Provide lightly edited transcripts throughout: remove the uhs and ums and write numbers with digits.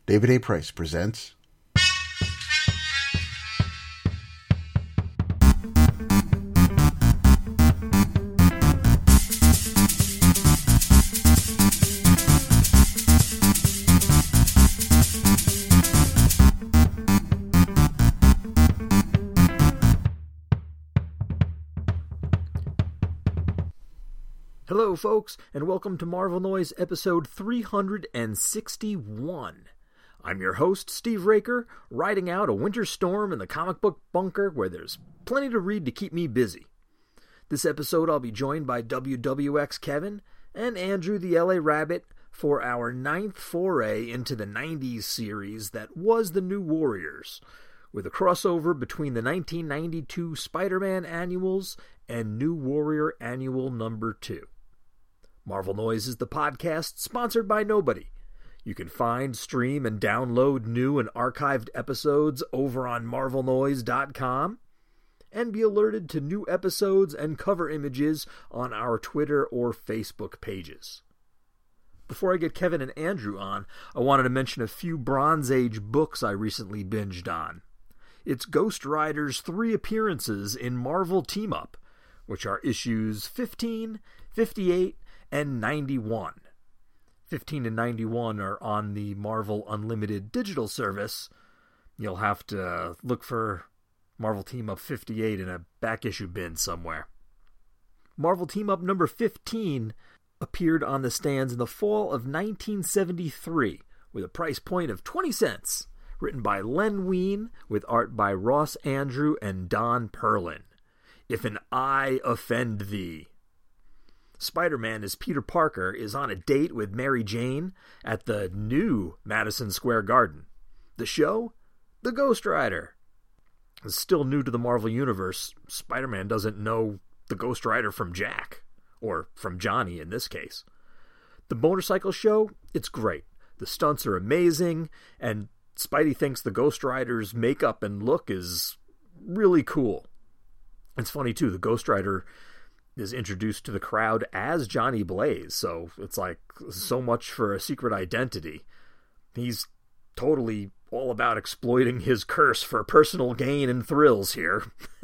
David A. Price presents Hello, folks, and welcome to Marvel Noise episode 361. I'm your host, Steve Raker, riding out a winter storm in the comic book bunker where there's plenty to read to keep me busy. This episode I'll be joined by WWX Kevin and Andrew the LA Rabbit for our 9th foray into the 90s series that was The New Warriors, with a crossover between the 1992 Spider-Man annuals and New Warrior Annual number 2. Marvel Noise is the podcast sponsored by nobody. You can find, stream, and download new and archived episodes over on marvelnoise.com and be alerted to new episodes and cover images on our Twitter or Facebook pages. Before I get Kevin and Andrew on, I wanted to mention a few Bronze Age books I recently binged on. It's Ghost Rider's 3 appearances in Marvel Team Up, which are issues 15, 58, and 91. 15 and 91 are on the Marvel Unlimited digital service. You'll have to look for Marvel Team Up 58 in a back issue bin somewhere. Marvel Team Up number 15 appeared on the stands in the fall of 1973 with a price point of 20 cents, written by Len Wein with art by Ross Andru and Don Perlin. If an eye offend thee. Spider-Man as Peter Parker is on a date with Mary Jane at the new Madison Square Garden. The show? The Ghost Rider. It's still new to the Marvel Universe. Spider-Man doesn't know the Ghost Rider from Jack, or from Johnny in this case. The motorcycle show? It's great. The stunts are amazing, and Spidey thinks the Ghost Rider's makeup and look is really cool. It's funny, too. The Ghost Rider is introduced to the crowd as Johnny Blaze, so it's like so much for a secret identity. He's totally all about exploiting his curse for personal gain and thrills here.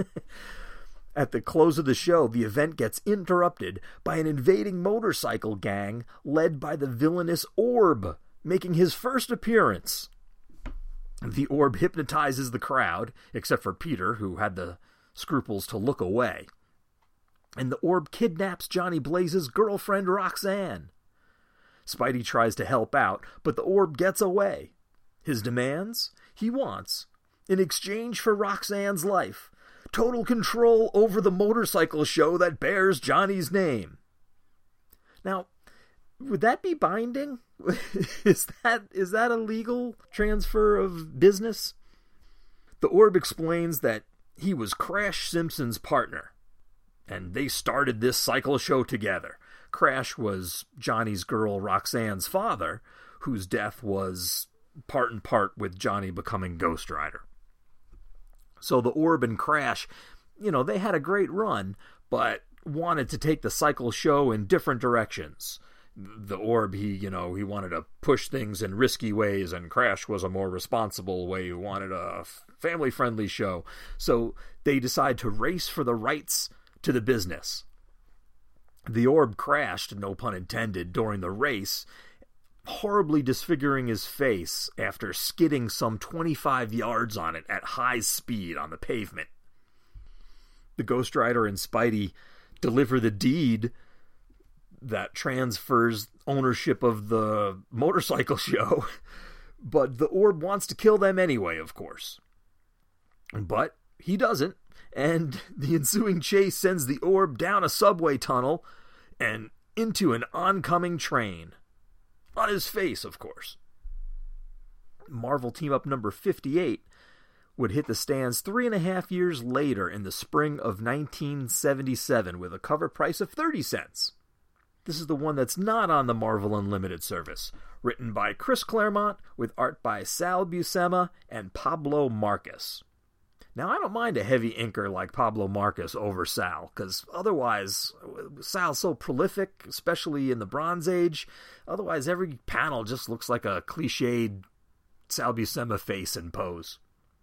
At the close of the show, the event gets interrupted by an invading motorcycle gang led by the villainous Orb, making his first appearance. The Orb hypnotizes the crowd, except for Peter, who had the scruples to look away. And the Orb kidnaps Johnny Blaze's girlfriend Roxanne. Spidey tries to help out, but the Orb gets away. His demands? He wants, in exchange for Roxanne's life, total control over the motorcycle show that bears Johnny's name. Now, would that be binding? Is that a legal transfer of business? The Orb explains that he was Crash Simpson's partner, and they started this cycle show together. Crash was Johnny's girl Roxanne's father, whose death was part and part with Johnny becoming Ghost Rider. So the Orb and Crash, they had a great run, but wanted to take the cycle show in different directions. The Orb, he wanted to push things in risky ways, and Crash was a more responsible way. He wanted a family-friendly show. So they decide to race for the rights to the business. The Orb crashed, no pun intended, during the race, horribly disfiguring his face after skidding some 25 yards on it at high speed on the pavement. The Ghost Rider and Spidey deliver the deed that transfers ownership of the motorcycle show, but the Orb wants to kill them anyway, of course. But he doesn't, and the ensuing chase sends the Orb down a subway tunnel and into an oncoming train. On his face, of course. Marvel Team Up number 58 would hit the stands 3.5 years later in the spring of 1977 with a cover price of 30 cents. This is the one that's not on the Marvel Unlimited service, written by Chris Claremont with art by Sal Buscema and Pablo Marcus. Now, I don't mind a heavy inker like Pablo Marcus over Sal, because otherwise, Sal's so prolific, especially in the Bronze Age. Otherwise, every panel just looks like a cliched Sal Buscema face and pose.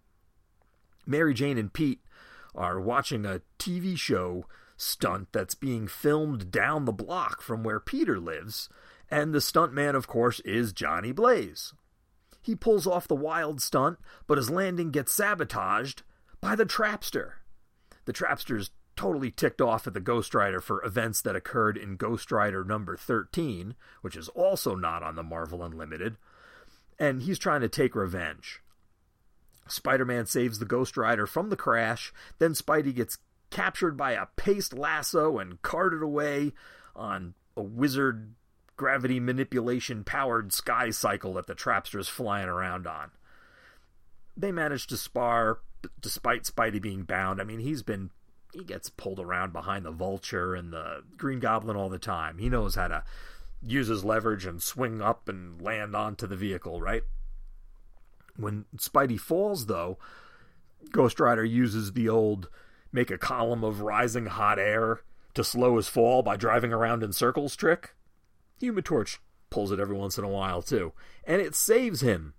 Mary Jane and Pete are watching a TV show stunt that's being filmed down the block from where Peter lives, and the stuntman, of course, is Johnny Blaze. He pulls off the wild stunt, but his landing gets sabotaged by the Trapster. The Trapster's totally ticked off at the Ghost Rider for events that occurred in Ghost Rider number 13, which is also not on the Marvel Unlimited, and he's trying to take revenge. Spider-Man saves the Ghost Rider from the crash, then Spidey gets captured by a paste lasso and carted away on a wizard gravity manipulation powered sky cycle that the Trapster's flying around on. They manage to spar despite Spidey being bound. I mean, he gets pulled around behind the Vulture and the Green Goblin all the time. He knows how to use his leverage and swing up and land onto the vehicle, right? When Spidey falls, though, Ghost Rider uses the old make a column of rising hot air to slow his fall by driving around in circles trick. Human Torch pulls it every once in a while, too. And it saves him.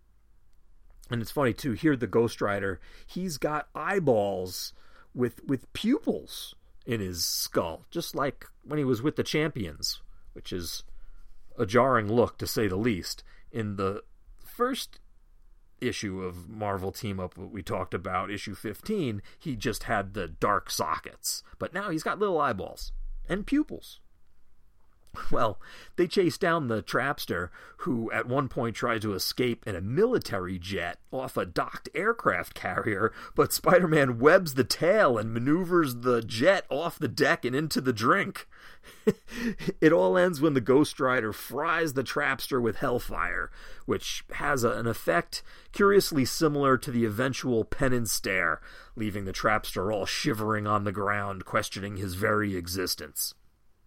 And it's funny, too, here the Ghost Rider, he's got eyeballs with pupils in his skull, just like when he was with the Champions, which is a jarring look, to say the least. In the first issue of Marvel Team Up we talked about, issue 15, he just had the dark sockets. But now he's got little eyeballs and pupils. Well, they chase down the Trapster, who at one point tries to escape in a military jet off a docked aircraft carrier, but Spider-Man webs the tail and maneuvers the jet off the deck and into the drink. It all ends when the Ghost Rider fries the Trapster with Hellfire, which has an effect curiously similar to the eventual Penance Stare, leaving the Trapster all shivering on the ground, questioning his very existence.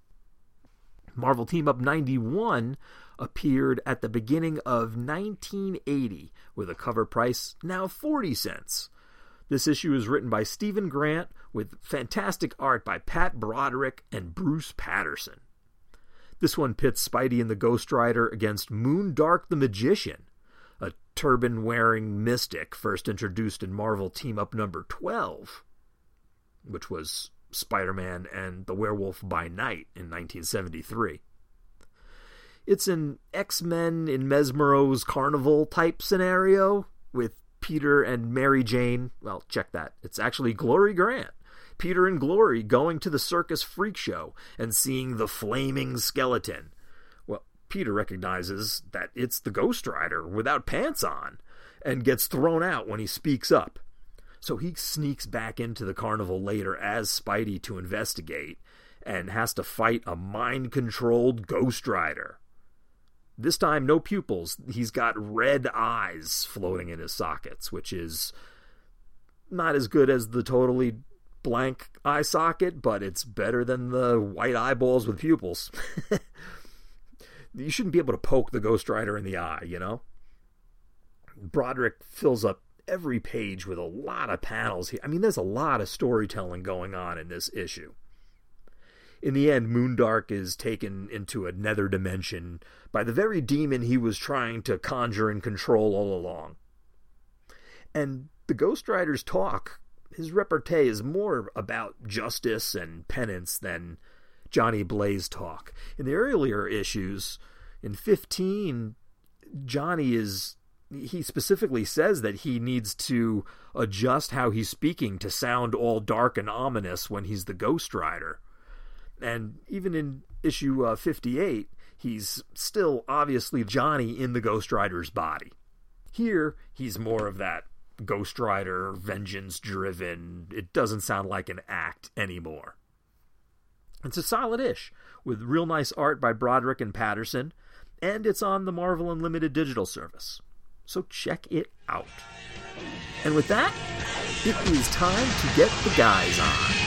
Marvel Team Up 91 appeared at the beginning of 1980 with a cover price now 40 cents. This issue is written by Stephen Grant with fantastic art by Pat Broderick and Bruce Patterson. This one pits Spidey and the Ghost Rider against Moondark the Magician, a turban-wearing mystic first introduced in Marvel Team Up number 12, which was Spider-Man and the Werewolf by Night in 1973. It's an X-Men in Mesmero's Carnival type scenario with Peter and Mary Jane. Well, check that. It's actually Glory Grant. Peter and Glory going to the circus freak show and seeing the flaming skeleton. Well, Peter recognizes that it's the Ghost Rider without pants on and gets thrown out when he speaks up. So he sneaks back into the carnival later as Spidey to investigate and has to fight a mind-controlled Ghost Rider. This time, no pupils. He's got red eyes floating in his sockets, which is not as good as the totally blank eye socket, but it's better than the white eyeballs with pupils. You shouldn't be able to poke the Ghost Rider in the eye, you know? Broderick fills up every page with a lot of panels here. I mean, there's a lot of storytelling going on in this issue. In the end, Moondark is taken into a nether dimension by the very demon he was trying to conjure and control all along. And the Ghost Rider's talk, his repartee, is more about justice and penance than Johnny Blaze talk. In the earlier issues, in 15, he specifically says that he needs to adjust how he's speaking to sound all dark and ominous when he's the Ghost Rider. And even in issue 58, he's still obviously Johnny in the Ghost Rider's body. Here, he's more of that Ghost Rider, vengeance-driven, it doesn't sound like an act anymore. It's a solid-ish, with real nice art by Broderick and Patterson, and it's on the Marvel Unlimited digital service. So check it out. And with that, it is time to get the guys on.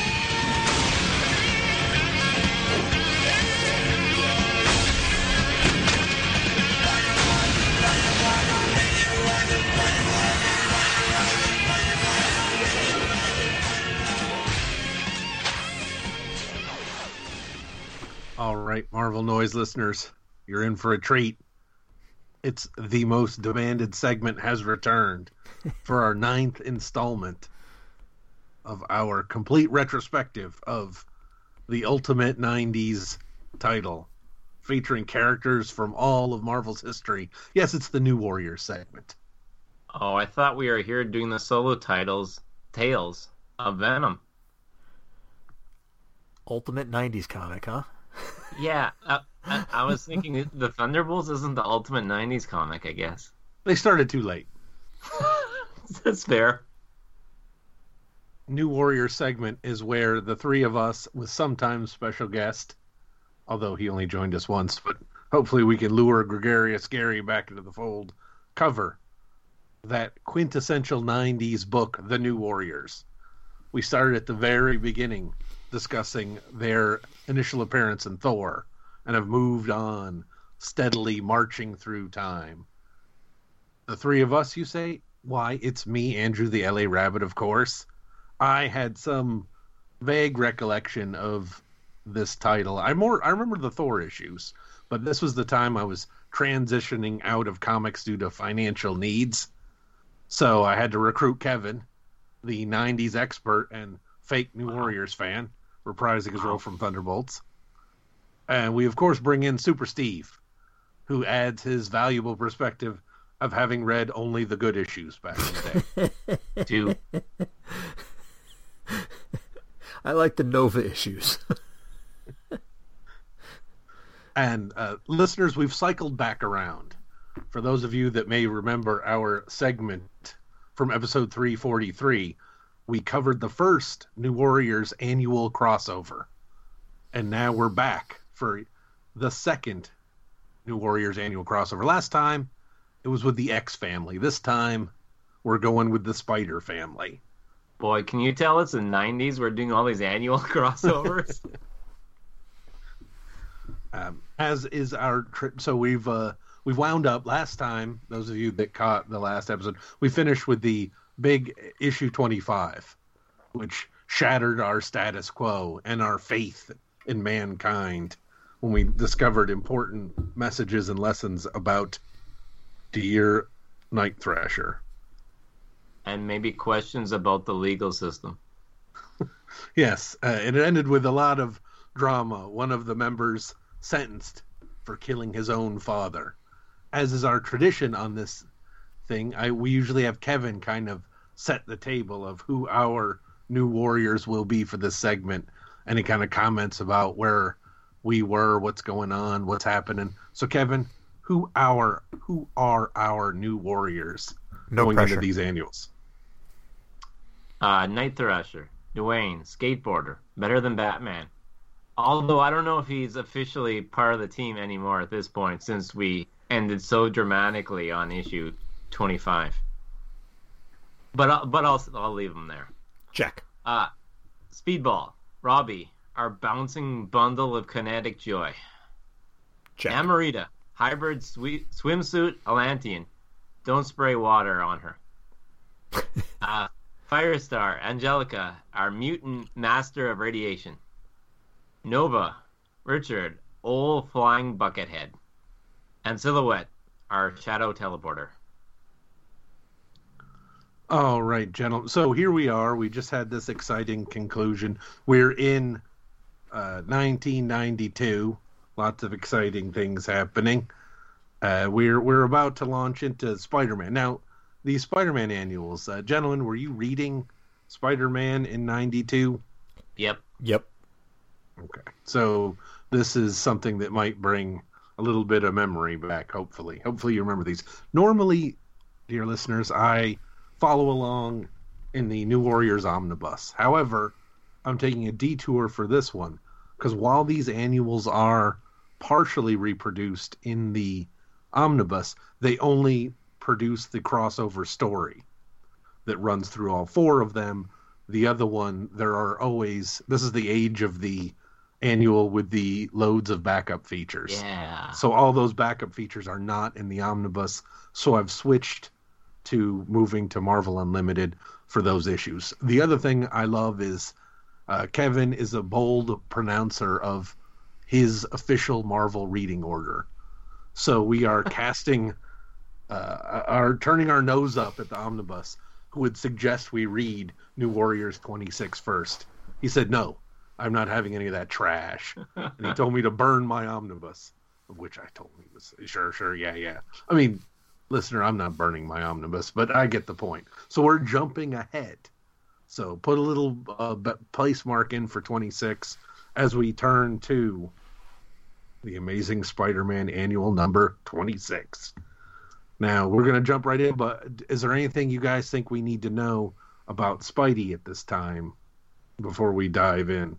All right, Marvel Noise listeners, you're in for a treat. It's the most demanded segment has returned for our 9th installment of our complete retrospective of the Ultimate 90s title, featuring characters from all of Marvel's history. Yes, it's the New Warriors segment. Oh, I thought we were here doing the solo tales of Venom. Ultimate 90s comic, huh? Yeah, I was thinking the Thunderbolts isn't the Ultimate 90s comic, I guess. They started too late. That's fair. New Warrior segment is where the three of us, with sometimes special guest, although he only joined us once, but hopefully we can lure Gregarious Gary back into the fold, cover that quintessential 90s book, The New Warriors. We started at the very beginning discussing their initial appearance in Thor and have moved on, steadily marching through time. The three of us, you say? Why, it's me, Andrew the LA Rabbit, of course. I had some vague recollection of this title. I remember the Thor issues, but this was the time I was transitioning out of comics due to financial needs. So I had to recruit Kevin, the 90s expert and fake New Warriors fan, reprising his role from Thunderbolts. And we, of course, bring in Super Steve, who adds his valuable perspective of having read only the good issues back in the day. Two. I like the Nova issues. And listeners, we've cycled back around. For those of you that may remember our segment from episode 343, we covered the first New Warriors annual crossover. And now we're back for the second New Warriors annual crossover. Last time, it was with the X family. This time, we're going with the Spider family. Boy, can you tell it's the 90s? We're doing all these annual crossovers. As is our trip. So we've wound up last time. Those of you that caught the last episode, we finished with the big issue 25, which shattered our status quo and our faith in mankind when we discovered important messages and lessons about Dear Night Thrasher. And maybe questions about the legal system. Yes, it ended with a lot of drama. One of the members sentenced for killing his own father. As is our tradition on this thing, we usually have Kevin kind of set the table of who our New Warriors will be for this segment. And he kind of comments about where we were, what's going on, what's happening. So, Kevin, who are our New Warriors going into these annuals? Night Thrasher, Dwayne, skateboarder, better than Batman. Although I don't know if he's officially part of the team anymore at this point, since we ended so dramatically on issue 25. But I'll leave him there. Check. Speedball, Robbie, our bouncing bundle of kinetic joy. Check. Amarita, hybrid swimsuit Atlantean. Don't spray water on her. Firestar, Angelica, our mutant master of radiation. Nova, Richard, old flying buckethead. And Silhouette, our shadow teleporter. All right, gentlemen. So here we are. We just had this exciting conclusion. We're in 1992. Lots of exciting things happening. We're about to launch into Spider-Man. Now, these Spider-Man annuals, gentlemen, were you reading Spider-Man in 92? Yep. Okay. So this is something that might bring a little bit of memory back, hopefully. Hopefully you remember these. Normally, dear listeners, I follow along in the New Warriors Omnibus. However, I'm taking a detour for this one, because while these annuals are partially reproduced in the Omnibus, they only produce the crossover story that runs through all four of them. The other one, this is the age of the annual with the loads of backup features. Yeah. So all those backup features are not in the Omnibus. So I've switched to moving to Marvel Unlimited for those issues. The other thing I love is Kevin is a bold pronouncer of his official Marvel reading order. So we are casting are turning our nose up at the omnibus, who would suggest we read New Warriors 26 first. He said, no, I'm not having any of that trash. And he told me to burn my omnibus, of which I told him he was, sure, yeah. I mean, listener, I'm not burning my omnibus, but I get the point. So we're jumping ahead. So put a little place mark in for 26 as we turn to the Amazing Spider-Man annual number 26. Now, we're going to jump right in, but is there anything you guys think we need to know about Spidey at this time before we dive in?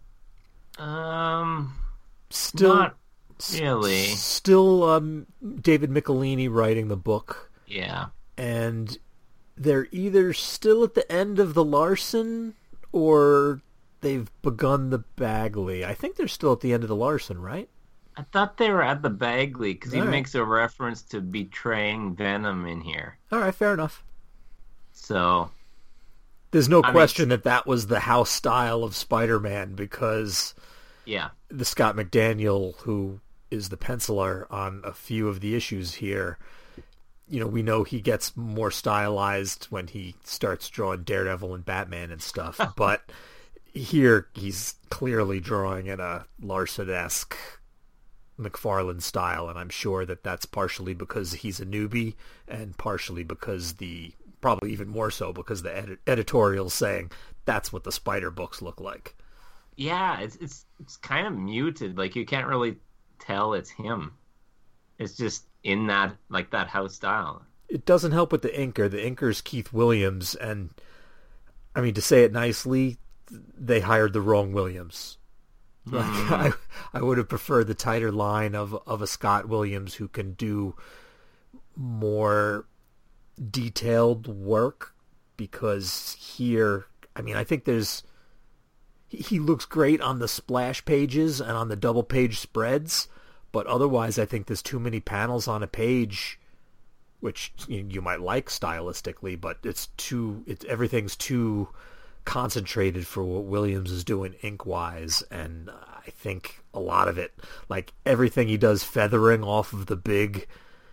Still, not really. Still, David Michelini writing the book. Yeah. And they're either still at the end of the Larson or they've begun the Bagley. I think they're still at the end of the Larson, right? I thought they were at the Bagley because he All right. makes a reference to betraying Venom in here. All right, fair enough. So There's no question that was the house style of Spider-Man because yeah, the Scott McDaniel, who is the penciler on a few of the issues here, you know, we know he gets more stylized when he starts drawing Daredevil and Batman and stuff, but here he's clearly drawing in a Larson-esque McFarlane style, and I'm sure that that's partially because he's a newbie and partially because probably even more so because the editorial's saying that's what the Spider books look like. yeah, it's kind of muted. Like you can't really tell it's him. It's just in that house style. It doesn't help with the inker. The inker's Keith Williams, and I mean, to say it nicely, they hired the wrong Williams. Like, I would have preferred the tighter line of a Scott Williams who can do more detailed work, because here, I mean, I think he looks great on the splash pages and on the double page spreads, but otherwise I think there's too many panels on a page, which you might like stylistically, but everything's too concentrated for what Williams is doing ink-wise, and I think a lot of it, like everything he does feathering off of the big,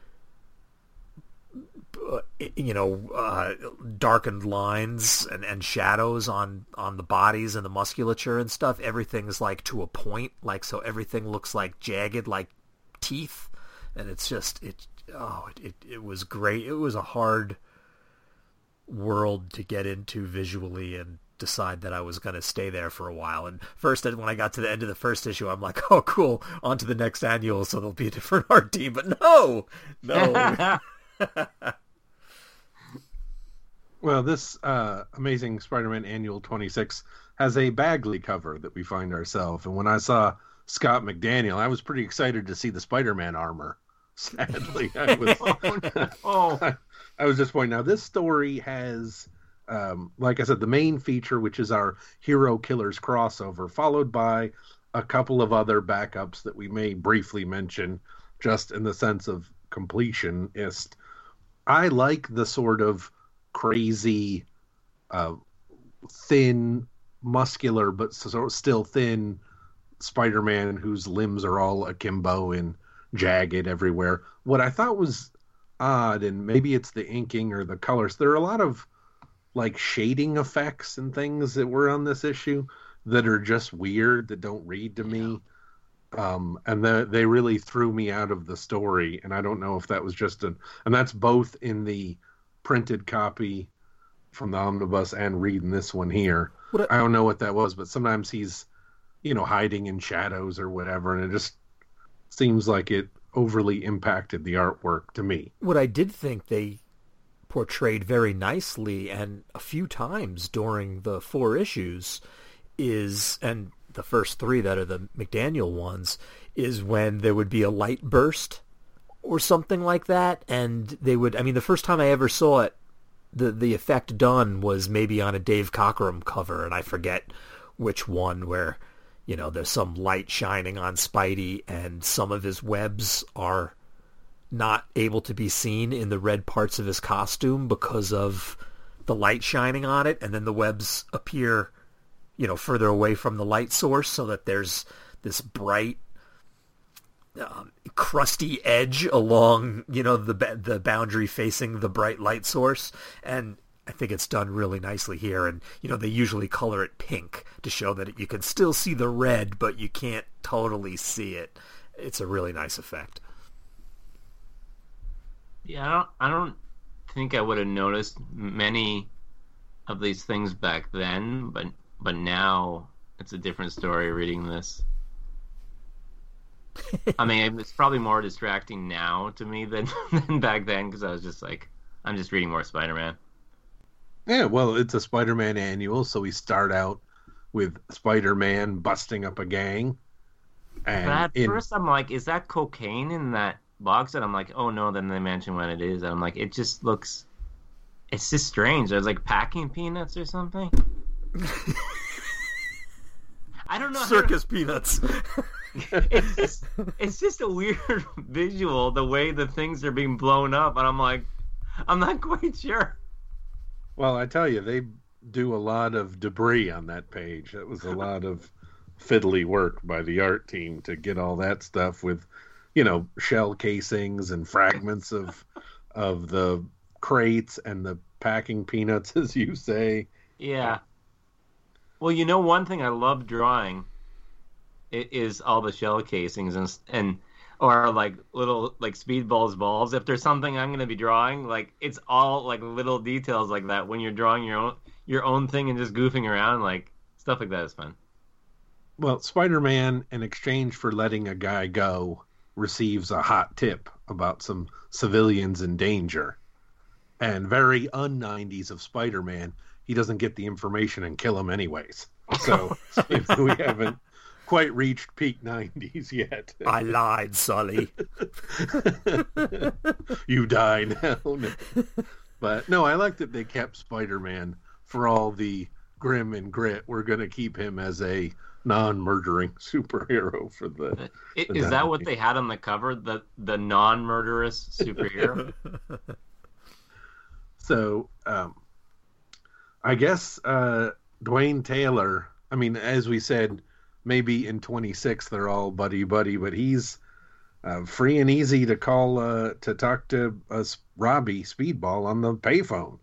darkened lines and shadows on the bodies and the musculature and stuff, everything's like to a point, like, so everything looks like jagged, like teeth, and it's just, it was great. It was a hard world to get into visually and decide that I was going to stay there for a while. And first, when I got to the end of the first issue, I'm like, oh, cool, on to the next annual, so there'll be a different art team. But no. Well, this Amazing Spider-Man Annual 26 has a Bagley cover that we find ourselves. And when I saw Scott McDaniel, I was pretty excited to see the Spider-Man armor. Sadly, I was disappointed. Now, this story has, like I said, the main feature, which is our Hero Killers crossover, followed by a couple of other backups that we may briefly mention, just in the sense of completionist. I like the sort of crazy, thin, muscular, but still thin Spider-Man whose limbs are all akimbo and jagged everywhere. What I thought was odd, and maybe it's the inking or the colors, there are a lot of like shading effects and things that were on this issue that are just weird, that don't read to me. And they really threw me out of the story, and I don't know if that was just and that's both in the printed copy from the omnibus and reading this one here. I don't know what that was, but sometimes he's, hiding in shadows or whatever, and it just seems like it overly impacted the artwork to me. What I did think they portrayed very nicely, and a few times during the 4 issues, and the first 3 that are the McDaniel ones, is when there would be a light burst or something like that, and they would, I mean, the first time I ever saw it, the effect done was maybe on a Dave Cockrum cover, and I forget which one, where, there's some light shining on Spidey, and some of his webs are not able to be seen in the red parts of his costume because of the light shining on it, and then the webs appear, further away from the light source, so that there's this bright, crusty edge along, the boundary facing the bright light source. And I think it's done really nicely here. And, they usually color it pink to show that you can still see the red, but you can't totally see it. It's a really nice effect. Yeah, I don't think I would have noticed many of these things back then, but now it's a different story reading this. I mean, it's probably more distracting now to me than back then, because I was just like, I'm just reading more Spider-Man. Yeah, well, it's a Spider-Man annual, so we start out with Spider-Man busting up a gang. And first I'm like, is that cocaine in that box? And I'm like, oh no, then they mention what it is. And I'm like, it's just strange. There's like packing peanuts or something. I don't know. Circus peanuts. It's just a weird visual, the way the things are being blown up, and I'm like, I'm not quite sure. Well, I tell you, they do a lot of debris on that page. It was a lot of fiddly work by the art team to get all that stuff with, shell casings and fragments of the crates and the packing peanuts, as you say. Yeah. Well, one thing I love drawing is all the shell casings and or like little like Speedball's balls. If there's something I'm going to be drawing, like it's all like little details like that when you're drawing your own thing and just goofing around, like stuff like that is fun. Well, Spider-Man, in exchange for letting a guy go, receives a hot tip about some civilians in danger. And very un-90s of Spider-Man, he doesn't get the information and kill him anyways. So we haven't quite reached peak 90s yet. I lied, Sully. You die now. But no, I like that they kept Spider-Man for all the grim and grit. We're going to keep him as a non-murdering superhero for the... Is that what they had on the cover? The non-murderous superhero? So, I guess Dwayne Taylor, I mean, as we said, maybe in 26 they're all buddy-buddy, but he's free and easy to call, to talk to Robbie Speedball on the payphone.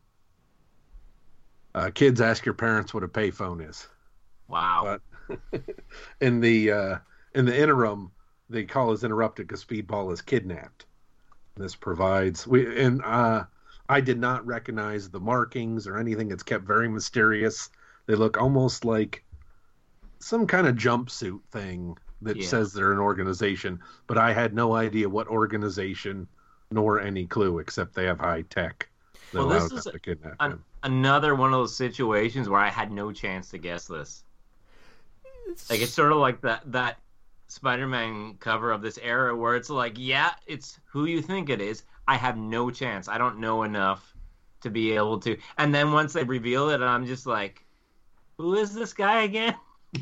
Kids, ask your parents what a payphone is. Wow. But in the interim, the call is interrupted because Speedball is kidnapped. This provides... I did not recognize the markings or anything. It's kept very mysterious. They look almost like some kind of jumpsuit thing that says they're an organization, but I had no idea what organization nor any clue except they have high tech. Well, this is another one of those situations where I had no chance to guess this. Like, it's sort of like that Spider-Man cover of this era where it's like, yeah, it's who you think it is. I have no chance. I don't know enough to be able to. And then once they reveal it, I'm just like, who is this guy again?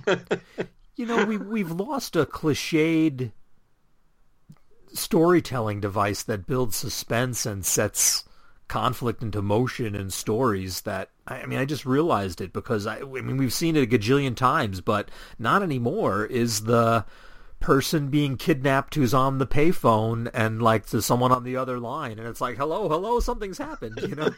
We've lost a cliched storytelling device that builds suspense and sets conflict into motion in stories that, I just realized it because, we've seen it a gajillion times, but not anymore, is the person being kidnapped who's on the payphone and like to someone on the other line, and it's like, hello, something's happened,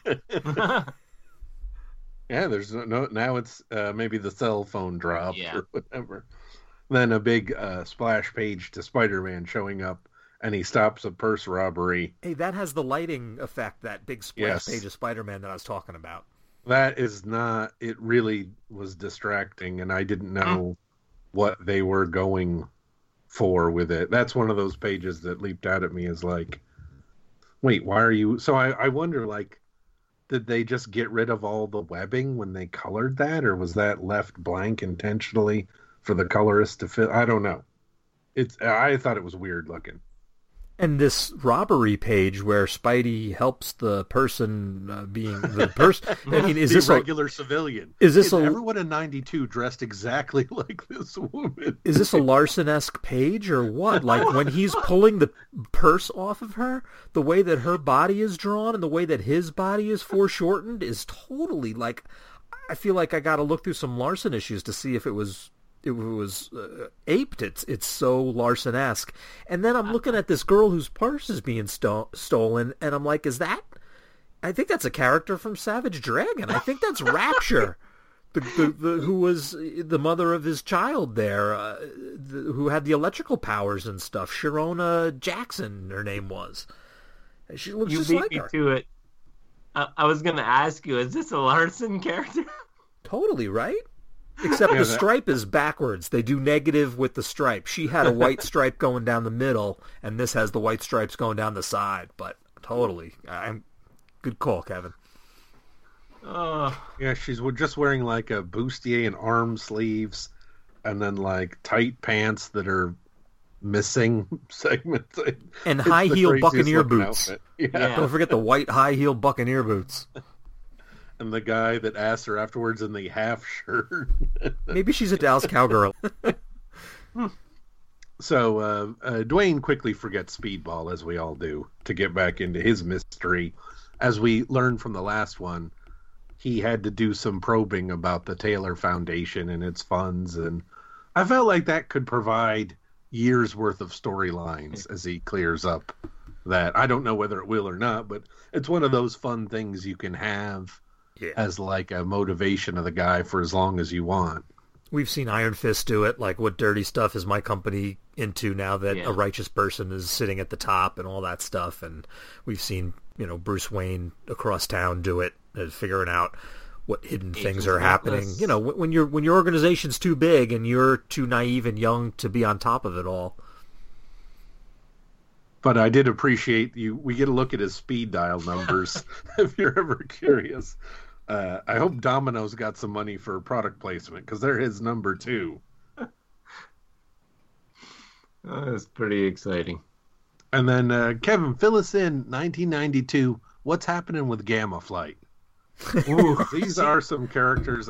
Yeah, there's no now it's maybe the cell phone dropped or whatever. Then a big splash page to Spider-Man showing up, and he stops a purse robbery. Hey, that has the lighting effect, that big splash page of Spider-Man that I was talking about. That is not, it really was distracting, and I didn't know what they were going for with it. That's one of those pages that leaped out at me as like, wait, why are you... So I wonder, like, did they just get rid of all the webbing when they colored that, or was that left blank intentionally for the colorist to fill? I don't know. I thought it was weird looking. And this robbery page where Spidey helps the person being the person. Is this regular civilian? Is everyone in '92 dressed exactly like this woman? Is this a Larson-esque page or what? Like when he's pulling the purse off of her, the way that her body is drawn and the way that his body is foreshortened is totally like. I feel like I got to look through some Larson issues to see if it was aped. It's so Larson-esque. And then I'm looking at this girl whose purse is being stolen, and I'm like, I think that's a character from Savage Dragon. I think that's Rapture, who was the mother of his child there, who had the electrical powers and stuff. Sharona Jackson, her name was. She looks just like her. You beat me to it. I was going to ask you, is this a Larson character? Totally, right? Except the stripe is backwards. They do negative with the stripe. She had a white stripe going down the middle, and this has the white stripes going down the side. But totally. Good call, Kevin. Yeah, she's just wearing like a bustier and arm sleeves, and then like tight pants that are missing segments. And high heel Buccaneer boots. Yeah. Don't forget the white high heel Buccaneer boots. And the guy that asked her afterwards in the half shirt. Maybe she's a Dallas Cowgirl. So Dwayne quickly forgets Speedball, as we all do, to get back into his mystery. As we learned from the last one, he had to do some probing about the Taylor Foundation and its funds, and I felt like that could provide years worth of storylines as he clears up that. I don't know whether it will or not, but it's one of those fun things you can have as like a motivation of the guy for as long as you want. We've seen Iron Fist do it, like what dirty stuff is my company into now that a righteous person is sitting at the top and all that stuff, and we've seen Bruce Wayne across town do it, figuring out what hidden things are happening. When your organization's too big and you're too naive and young to be on top of it all. But I did appreciate we get a look at his speed dial numbers if you're ever curious. I hope Domino's got some money for product placement, because they're his number 2. That's pretty exciting. And then, Kevin, fill us in, 1992, what's happening with Gamma Flight? Ooh, these are some characters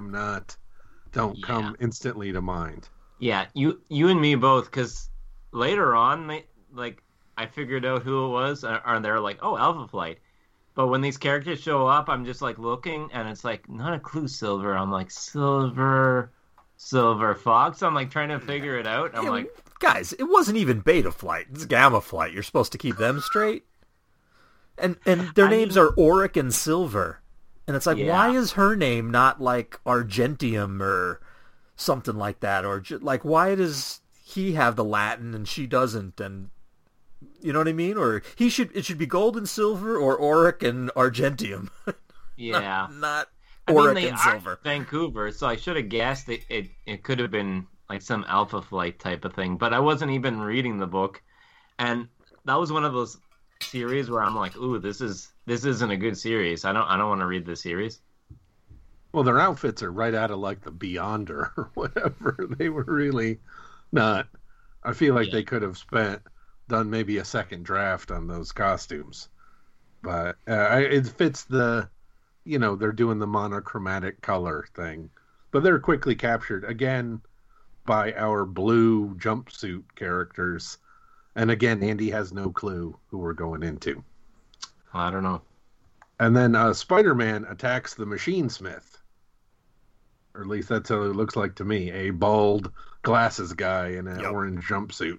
don't come instantly to mind. Yeah, you and me both, because later on, I figured out who it was, and they're like, oh, Alpha Flight. But when these characters show up, I'm just like looking, and it's like, not a clue, Silver. I'm like, Silver Fox. I'm like trying to figure it out. I'm like, guys, it wasn't even Beta Flight. It's Gamma Flight. You're supposed to keep them straight. And their names are Auric and Silver. And it's like, why is her name not like Argentium or something like that? Or like, why does he have the Latin and she doesn't? And you know what I mean? Or it should be Gold and Silver or Auric and Argentium. Yeah. not Auric and Silver. Vancouver, so I should have guessed it could have been like some Alpha Flight type of thing. But I wasn't even reading the book. And that was one of those series where I'm like, ooh, this isn't a good series. I don't want to read this series. Well, their outfits are right out of like the Beyonder or whatever. They were really not. I feel like they could have done maybe a second draft on those costumes, but it fits the, they're doing the monochromatic color thing, but they're quickly captured again by our blue jumpsuit characters. And again, Andy has no clue who we're going into. I don't know. And then Spider-Man attacks the Machine Smith. Or at least that's how it looks like to me. A bald glasses guy in an orange jumpsuit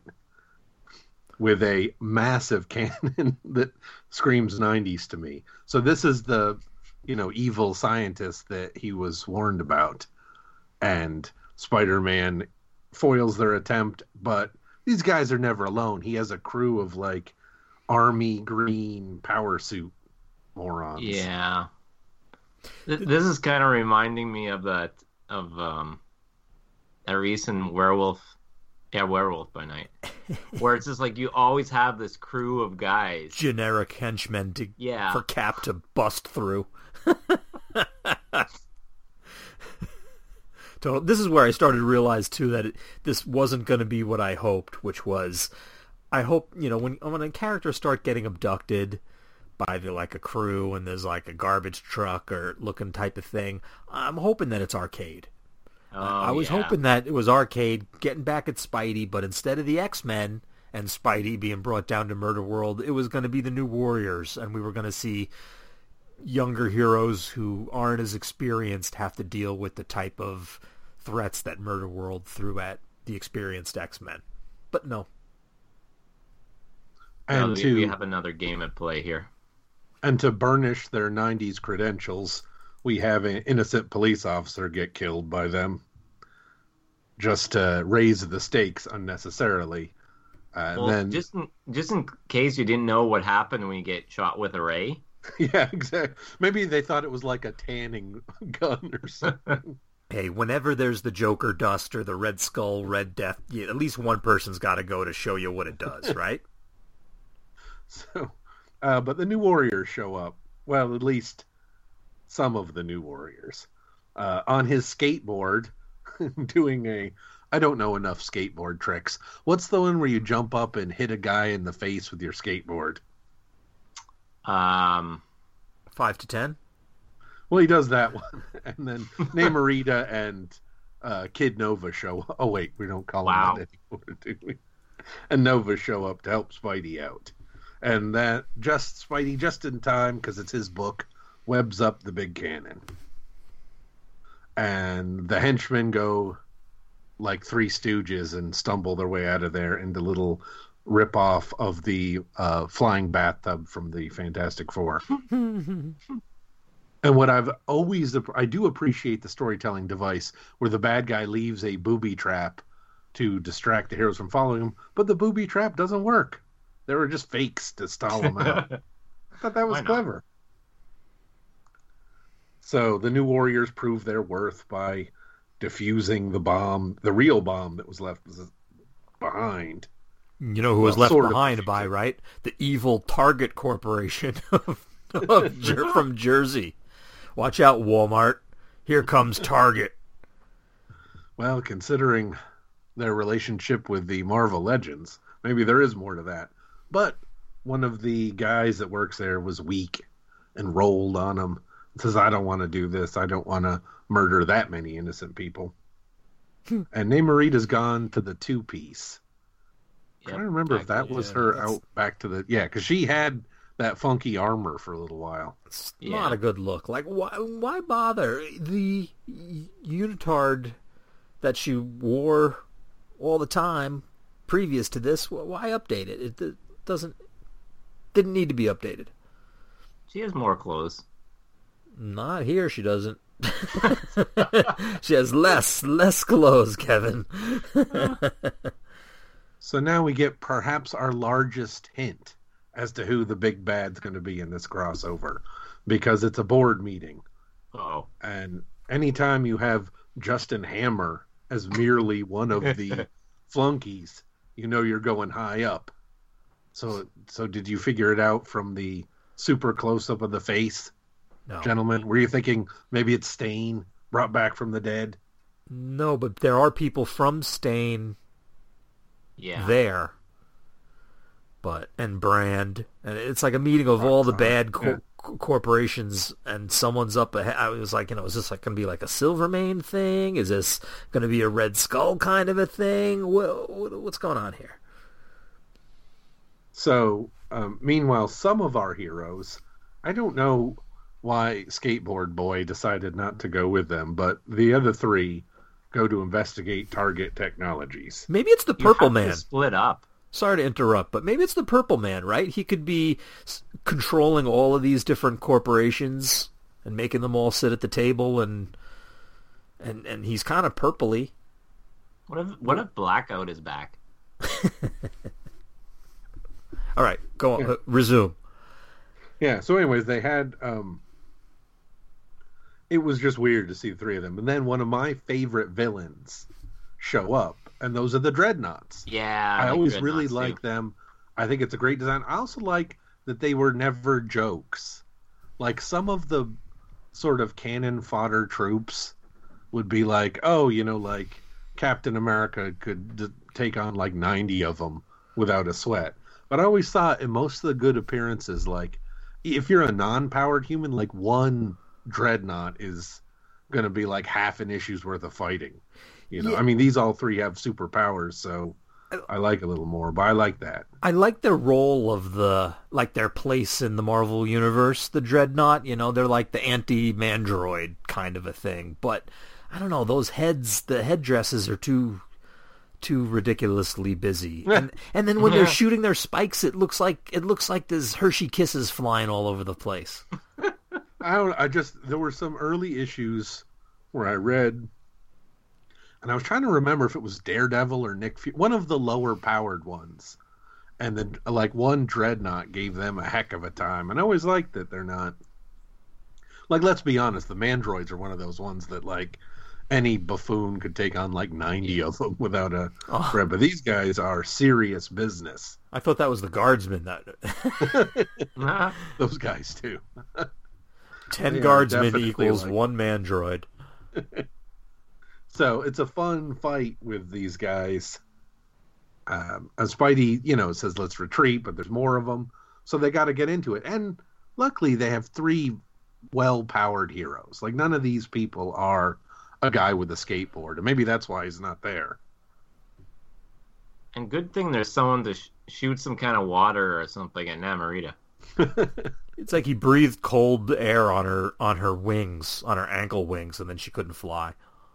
with a massive cannon that screams 90s to me. So this is the, evil scientist that he was warned about. And Spider-Man foils their attempt, but these guys are never alone. He has a crew of like army green power suit morons. Yeah. This is kind of reminding me of that recent Werewolf by Night, where it's just like you always have this crew of guys, generic henchmen for Cap to bust through. This is where I started to realize too that this wasn't going to be what I hoped, which was, I hope when a character start getting abducted by a crew and there's like a garbage truck or looking type of thing, I'm hoping that it's Arcade. I was hoping that it was Arcade getting back at Spidey, but instead of the X-Men and Spidey being brought down to Murder World, it was going to be the New Warriors, and we were going to see younger heroes who aren't as experienced have to deal with the type of threats that Murder World threw at the experienced X-Men. But no. And we have another game at play here. And to burnish their 90s credentials, we have an innocent police officer get killed by them just to raise the stakes unnecessarily. Well, then just in case you didn't know what happened when you get shot with a ray. Yeah, exactly. Maybe they thought it was like a tanning gun or something. Hey, whenever there's the Joker dust or the Red Skull, Red Death, at least one person's got to go to show you what it does, right? So, but the New Warriors show up. Well, at least some of the New Warriors. On his skateboard, doing I don't know enough skateboard tricks. What's the one where you jump up and hit a guy in the face with your skateboard? 5 to 10? Well, he does that one. And then Namorita and Kid Nova show up. Oh, wait, we don't call him that anymore, do we? And Nova show up to help Spidey out. And that Spidey, just in time, because it's his book, webs up the big cannon. And the henchmen go like Three Stooges and stumble their way out of there into little rip-off of the flying bathtub from the Fantastic Four. And what I do appreciate the storytelling device where the bad guy leaves a booby trap to distract the heroes from following him, but the booby trap doesn't work. They were just fakes to stall them out. I thought that was clever. So the New Warriors prove their worth by defusing the bomb, the real bomb that was left behind. You know who was left behind by, right? The evil Target Corporation from Jersey. Watch out, Walmart. Here comes Target. Well, considering their relationship with the Marvel Legends, maybe there is more to that. But one of the guys that works there was weak and rolled on him. Says, I don't want to do this. I don't want to murder that many innocent people. And Namorita's gone to the two-piece. Yep, I don't remember if that was her out back to the... Yeah, because she had that funky armor for a little while. It's not a good look. Like, why bother? The unitard that she wore all the time previous to this, why update it? It didn't need to be updated. She has more clothes. Not here, she doesn't. She has less clothes, Kevin. So now we get perhaps our largest hint as to who the big bad's going to be in this crossover, because it's a board meeting. Oh. And anytime you have Justin Hammer as merely one of the flunkies, you know you're going high up. So did you figure it out from the super close-up of the face? No. Gentlemen, were you thinking maybe it's Stain brought back from the dead? No, but there are people from Stain there. And Brand. And it's like a meeting of all the bad corporations, and someone's up ahead. I was like, is this like going to be like a Silvermane thing? Is this going to be a Red Skull kind of a thing? What's going on here? So, meanwhile, some of our heroes, I don't know why Skateboard Boy decided not to go with them, but the other three go to investigate Target Technologies. Maybe it's the Purple Man. Split up. Sorry to interrupt, but maybe it's the Purple Man, right? He could be controlling all of these different corporations and making them all sit at the table, and he's kind of purpley. What if Blackout is back? All right, go on. Resume. Yeah, so anyways, they had... it was just weird to see the three of them. And then one of my favorite villains show up, and those are the Dreadnoughts. Yeah, I always really like them. I think it's a great design. I also like that they were never jokes. Like, some of the sort of cannon fodder troops would be like, like Captain America could take on like 90 of them without a sweat. But I always thought in most of the good appearances, like, if you're a non-powered human, like one Dreadnought is going to be like half an issue's worth of fighting. I mean, these all three have superpowers, so I like a little more, but I like that. I like their role of their place in the Marvel Universe, the Dreadnought. They're like the anti-Mandroid kind of a thing. But, I don't know, those the headdresses are too ridiculously busy. And then when they're shooting their spikes, it looks like there's Hershey Kisses flying all over the place. There were some early issues where I read, and I was trying to remember if it was Daredevil or Nick Fury, one of the lower powered ones. And then, like, one Dreadnought gave them a heck of a time. And I always liked that they're not... Like, let's be honest, the Mandroids are one of those ones that, like, any buffoon could take on, like, 90 of them without a threat. But these guys are serious business. I thought that was the Guardsmen. Those guys, too. 10 Guardsmen equals like... 1 Mandroid. So, it's a fun fight with these guys. And Spidey, says, let's retreat, but there's more of them. So they got to get into it. And luckily, they have 3 well-powered heroes. Like, none of these people are a guy with a skateboard. And maybe that's why he's not there. And good thing there's someone to shoot some kind of water or something at Namorita. It's like he breathed cold air on her wings, on her ankle wings, and then she couldn't fly.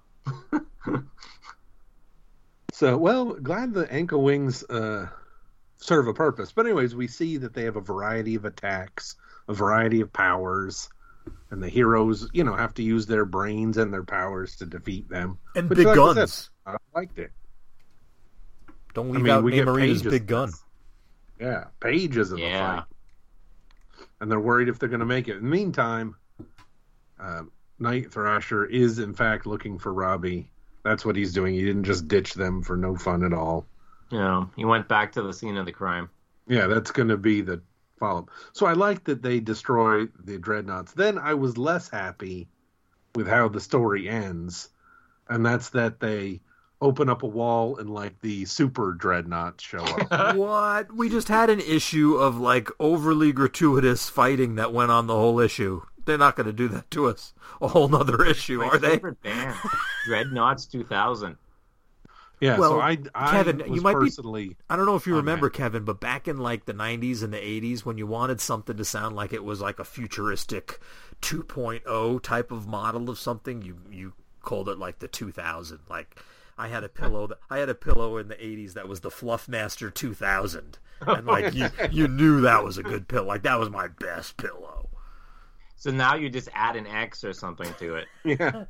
So, well, glad the ankle wings serve a purpose. But anyways, we see that they have a variety of attacks, a variety of powers, and the heroes, have to use their brains and their powers to defeat them. And big guns. I liked it. Don't leave out Namorita's big gun. Yeah, Pages in the fight. And they're worried if they're going to make it. In the meantime, Night Thrasher is, in fact, looking for Robbie. That's what he's doing. He didn't just ditch them for no fun at all. Yeah, he went back to the scene of the crime. Yeah, that's going to be the follow-up. So I like that they destroy the Dreadnoughts. Then I was less happy with how the story ends, and that's that they open up a wall and, like, the super Dreadnoughts show up. What? We just had an issue of, like, overly gratuitous fighting that went on the whole issue. They're not going to do that to us. A whole nother issue, are they? Band. Dreadnoughts 2000. Yeah, well, so I Kevin, was you might personally... I don't know if you remember, Kevin, but back in like the 90s and the 80s, when you wanted something to sound like it was like a futuristic 2.0 type of model of something, you called it like the 2000. Like I had a pillow in the 80s that was the Fluffmaster 2000, and like you knew that was a good pillow. Like that was my best pillow. So now you just add an X or something to it. Yeah.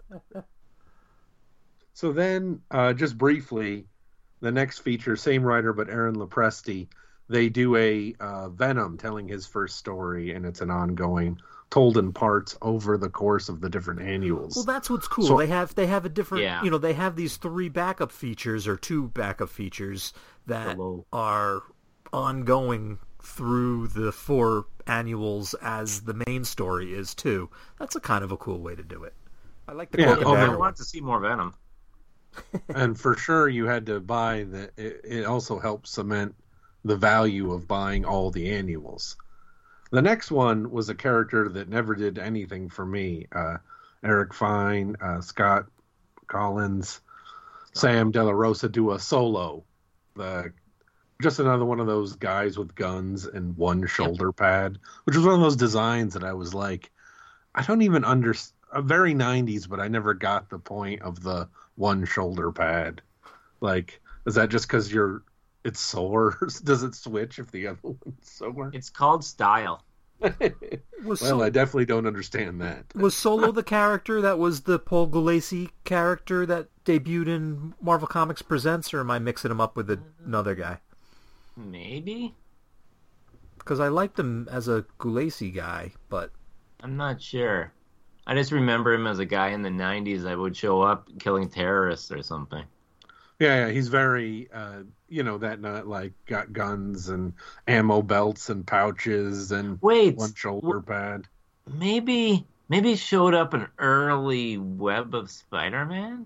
So then, just briefly, the next feature, same writer, but Aaron Lopresti, they do a Venom telling his first story, and it's an ongoing, told in parts over the course of the different annuals. Well, that's what's cool. So, they have a different, they have these 3 backup features or 2 backup features that are ongoing through the 4 annuals as the main story is too. That's a kind of a cool way to do it. I like the I want to see more Venom. And for sure you had to buy it also helps cement the value of buying all the annuals. The next one was a character that never did anything for me. Eric Fine, Scott Collins, Sam De La Rosa do a solo. Just another one of those guys with guns and one shoulder pad, which was one of those designs that I was like, I don't even understand. Very 90s, but I never got the point of the one shoulder pad. Like, is that just because it's sore? Does it switch if the other one's sore? It's called style. I definitely don't understand that. Was Solo the character that was the Paul Gulacy character that debuted in Marvel Comics Presents, or am I mixing him up with another guy? Maybe. Because I liked him as a Gulacy guy, but... I'm not sure. I just remember him as a guy in the 90s that would show up killing terrorists or something. Yeah, he's very, got guns and ammo belts and pouches and one shoulder pad. Maybe he showed up in early Web of Spider-Man?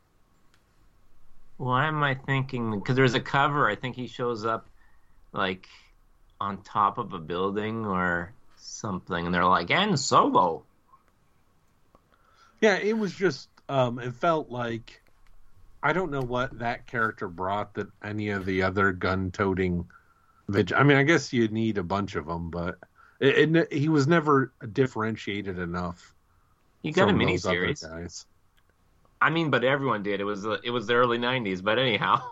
Why am I thinking? Because there's a cover. I think he shows up, like, on top of a building or something. And they're like, and Solo. Yeah, it was just, it felt like, I don't know what that character brought that any of the other gun-toting, I mean, I guess you need a bunch of them, but he was never differentiated enough. You got a miniseries. I mean, but everyone did. It was the early '90s. But anyhow,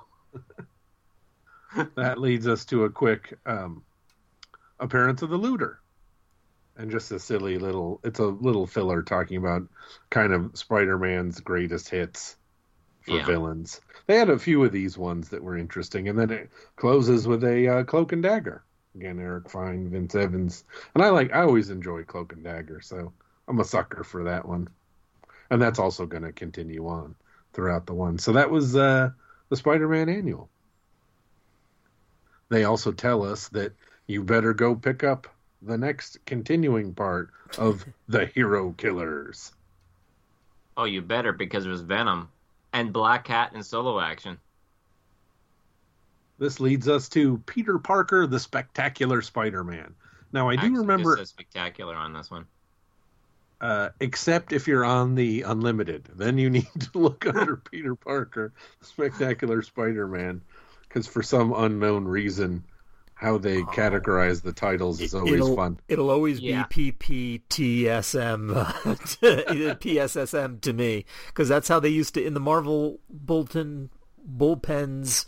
That leads us to a quick appearance of the Looter. And just a silly little, it's a little filler talking about kind of Spider-Man's greatest hits for villains. They had a few of these ones that were interesting. And then it closes with a Cloak and Dagger. Again, Eric Fine, Vince Evans. And I always enjoy Cloak and Dagger, so I'm a sucker for that one. And that's also going to continue on throughout the one. So that was the Spider-Man annual. They also tell us that you better go pick up the next continuing part of the Hero Killers. Oh, you better, because there's Venom and Black Cat in solo action. This leads us to Peter Parker, the Spectacular Spider-Man. Now, I do remember... Just Spectacular on this one. Except if you're on the Unlimited. Then you need to look under Peter Parker, Spectacular Spider-Man, because for some unknown reason, how they categorize the titles is always fun. It'll always be PPTSM, PSSM to me, because that's how they used to, in the Marvel bullpen's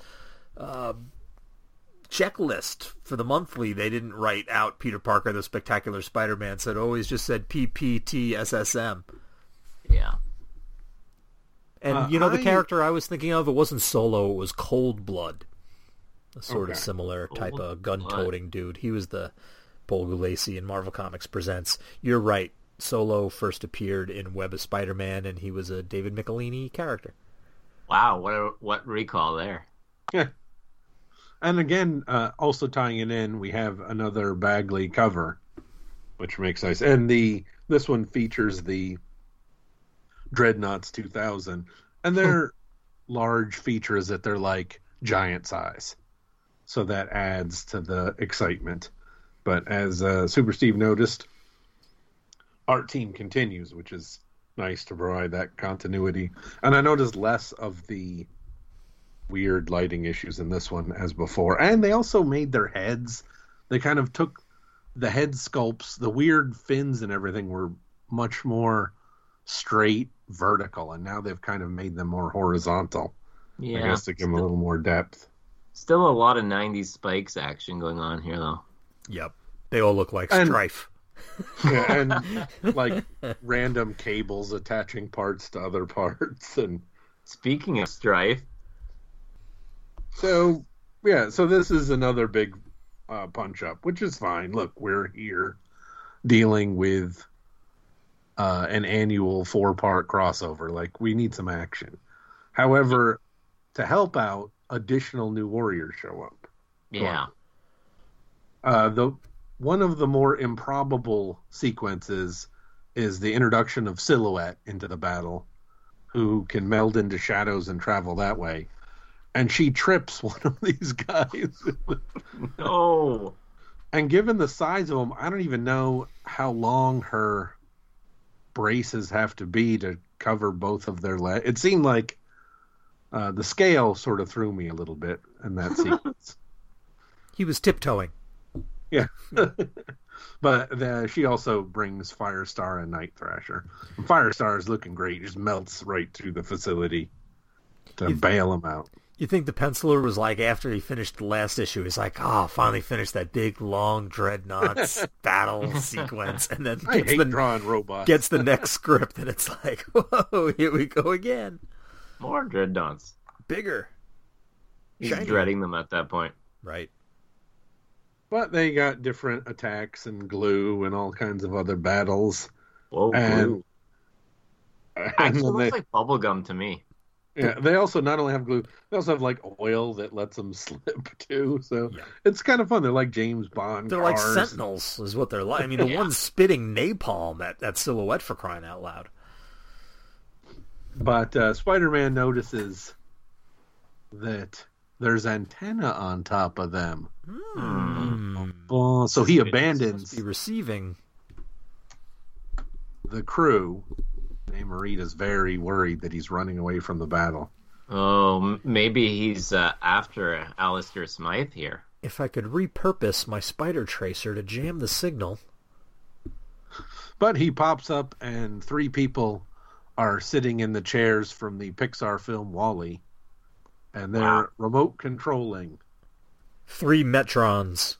checklist for the monthly, they didn't write out Peter Parker, the Spectacular Spider-Man, so it always just said PPTSSM. Yeah. And the character I was thinking of, it wasn't Solo, it was Cold Blood. A sort of similar type of gun-toting dude. He was the Paul Gulacy in Marvel Comics Presents. You're right. Solo first appeared in Web of Spider-Man, and he was a David Michelini character. Wow, what recall there. Yeah. And again, also tying it in, we have another Bagley cover, which makes nice. And this one features the Dreadnoughts 2000. And they're large features that they're like giant size. So that adds to the excitement. But as Super Steve noticed, art team continues, which is nice to provide that continuity. And I noticed less of the weird lighting issues in this one as before. And they also made their heads. They kind of took the head sculpts, the weird fins and everything were much more straight, vertical. And now they've kind of made them more horizontal. Yeah, I guess to give them a little more depth. Still a lot of 90s Spikes action going on here, though. Yep. They all look like Strife. Yeah, and like random cables attaching parts to other parts. And speaking of Strife. So this is another big punch-up, which is fine. Look, we're here dealing with an annual 4-part crossover. Like, we need some action. However, to help out, additional new warriors show up. Yeah. One of the more improbable sequences is the introduction of Silhouette into the battle, who can meld into shadows and travel that way. And she trips one of these guys. No. And given the size of them, I don't even know how long her braces have to be to cover both of their legs. It seemed like the scale sort of threw me a little bit in that sequence. He was tiptoeing. Yeah. But she also brings Firestar and Night Thrasher. And Firestar is looking great. He just melts right through the facility to bail him out. You think the penciler was like, after he finished the last issue, he's like, finally finished that big, long Dreadnoughts battle sequence. And then drawing robots. Gets the next script, and it's like, whoa, here we go again. More Dreadnoughts. Bigger. He's dreading them at that point. Right. But they got different attacks and glue and all kinds of other battles. Whoa, glue. Actually, looks like bubblegum to me. Yeah, they also not only have glue, they also have like oil that lets them slip too. So it's kind of fun. They're like James Bond. They're cars. like Sentinels, is what they're like. I mean, the one's spitting napalm at Silhouette, for crying out loud. But Spider-Man notices that there's antenna on top of them. So he abandons the receiving. The crew. Marita's very worried that he's running away from the battle. Oh, maybe he's after Alistair Smythe here. If I could repurpose my spider tracer to jam the signal. But he pops up and 3 people are sitting in the chairs from the Pixar film WALL-E, and they're remote controlling 3 Metrons.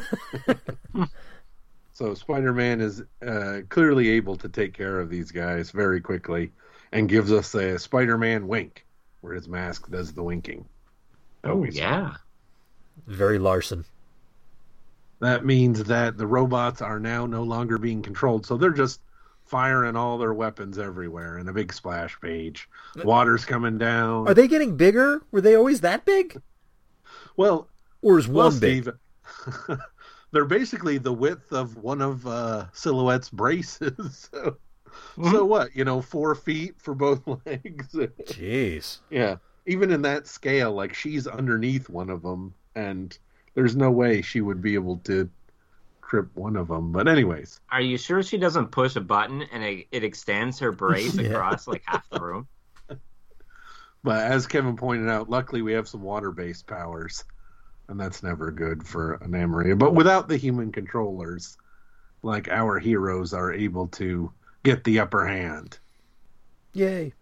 So Spider-Man is clearly able to take care of these guys very quickly and gives us a Spider-Man wink, where his mask does the winking. Oh, yeah. Very Larson. That means that the robots are now no longer being controlled, so they're just firing all their weapons everywhere in a big splash page. Water's coming down. Are they getting bigger? Were they always that big? Well, or is one big? Steve, they're basically the width of one of Silhouette's braces. So what? 4 feet for both legs. Jeez. Yeah. Even in that scale, like, she's underneath one of them, and there's no way she would be able to trip one of them. But anyways. Are you sure she doesn't push a button and it extends her brace across like half the room? But as Kevin pointed out, luckily we have some water-based powers, and that's never good for an Amoria. But without the human controllers, like, our heroes are able to get the upper hand. Yay.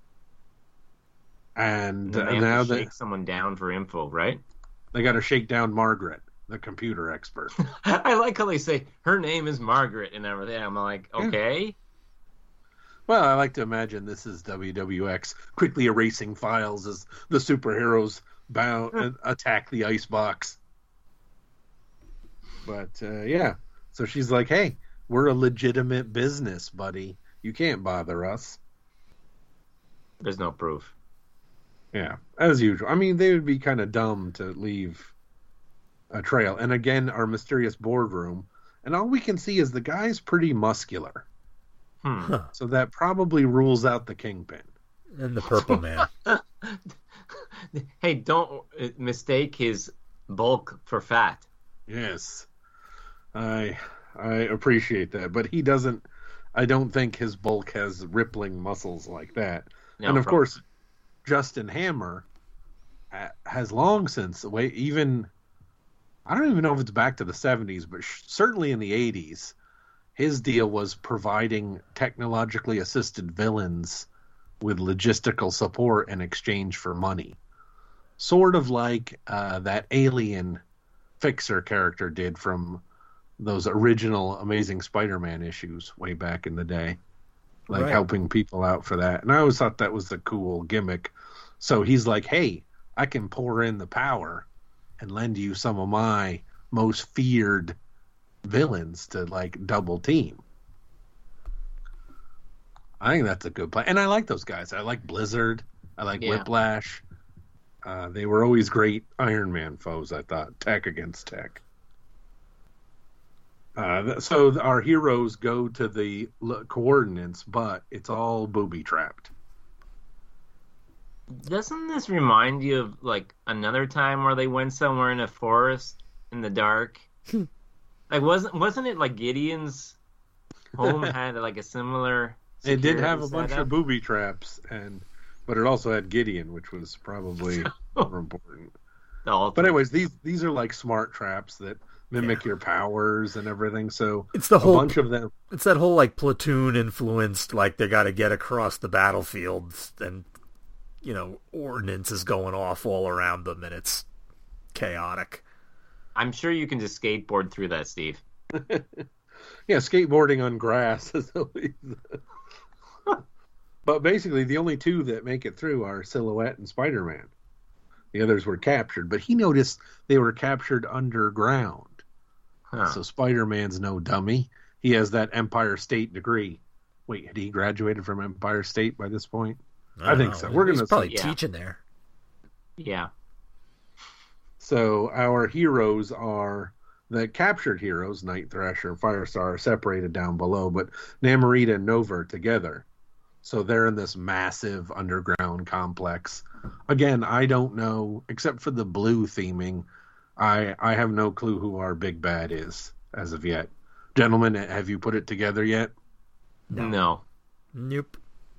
And they now have to that shake someone down for info, right? They got to shake down Margaret, the computer expert. I like how they say her name is Margaret and everything. I'm like, okay. Well, I like to imagine this is WWX quickly erasing files as the superheroes attack the icebox. But yeah, so she's like, "Hey, we're a legitimate business, buddy. You can't bother us." There's no proof. Yeah, as usual. I mean, they would be kind of dumb to leave a trail. And again, our mysterious boardroom, and all we can see is the guy's pretty muscular. So that probably rules out the Kingpin. And the Purple Man. Hey, don't mistake his bulk for fat. Yes. I appreciate that. But he doesn't, I don't think his bulk has rippling muscles like that. No, and of course, Justin Hammer has long since, even, I don't even know if it's back to the 70s, but certainly in the 80s, his deal was providing technologically assisted villains with logistical support in exchange for money. Sort of like that Alien Fixer character did from those original Amazing Spider-Man issues way back in the day. Like helping people out for that. And I always thought that was a cool gimmick. So he's like, hey, I can pour in the power and lend you some of my most feared villains to, like, double team. I think that's a good plan. And I like those guys. I like Blizzard. I like Whiplash. They were always great Iron Man foes, I thought. Tech against tech. So our heroes go to the coordinates, but it's all booby-trapped. Doesn't this remind you of, like, another time where they went somewhere in a forest in the dark? Like, wasn't it like Gideon's home had, like, a similar... It did have a bunch of booby traps, but it also had Gideon, which was probably more important. But anyways, these are like smart traps that mimic your powers and everything. So it's the whole bunch of them. It's that whole, like, Platoon influenced, like, they got to get across the battlefields, and ordnance is going off all around them, and it's chaotic. I'm sure you can just skateboard through that, Steve. Yeah, skateboarding on grass is always. But basically, the only two that make it through are Silhouette and Spider-Man. The others were captured, but he noticed they were captured underground. So Spider-Man's no dummy. He has that Empire State degree. Wait, had he graduated from Empire State by this point? I think so. We're gonna probably teaching there. Yeah. So our heroes are the captured heroes, Night Thrasher and Firestar, are separated down below, but Namorita and Nova are together. So they're in this massive underground complex. Again, I don't know, except for the blue theming, I have no clue who our big bad is as of yet. Gentlemen, have you put it together yet? No. Nope.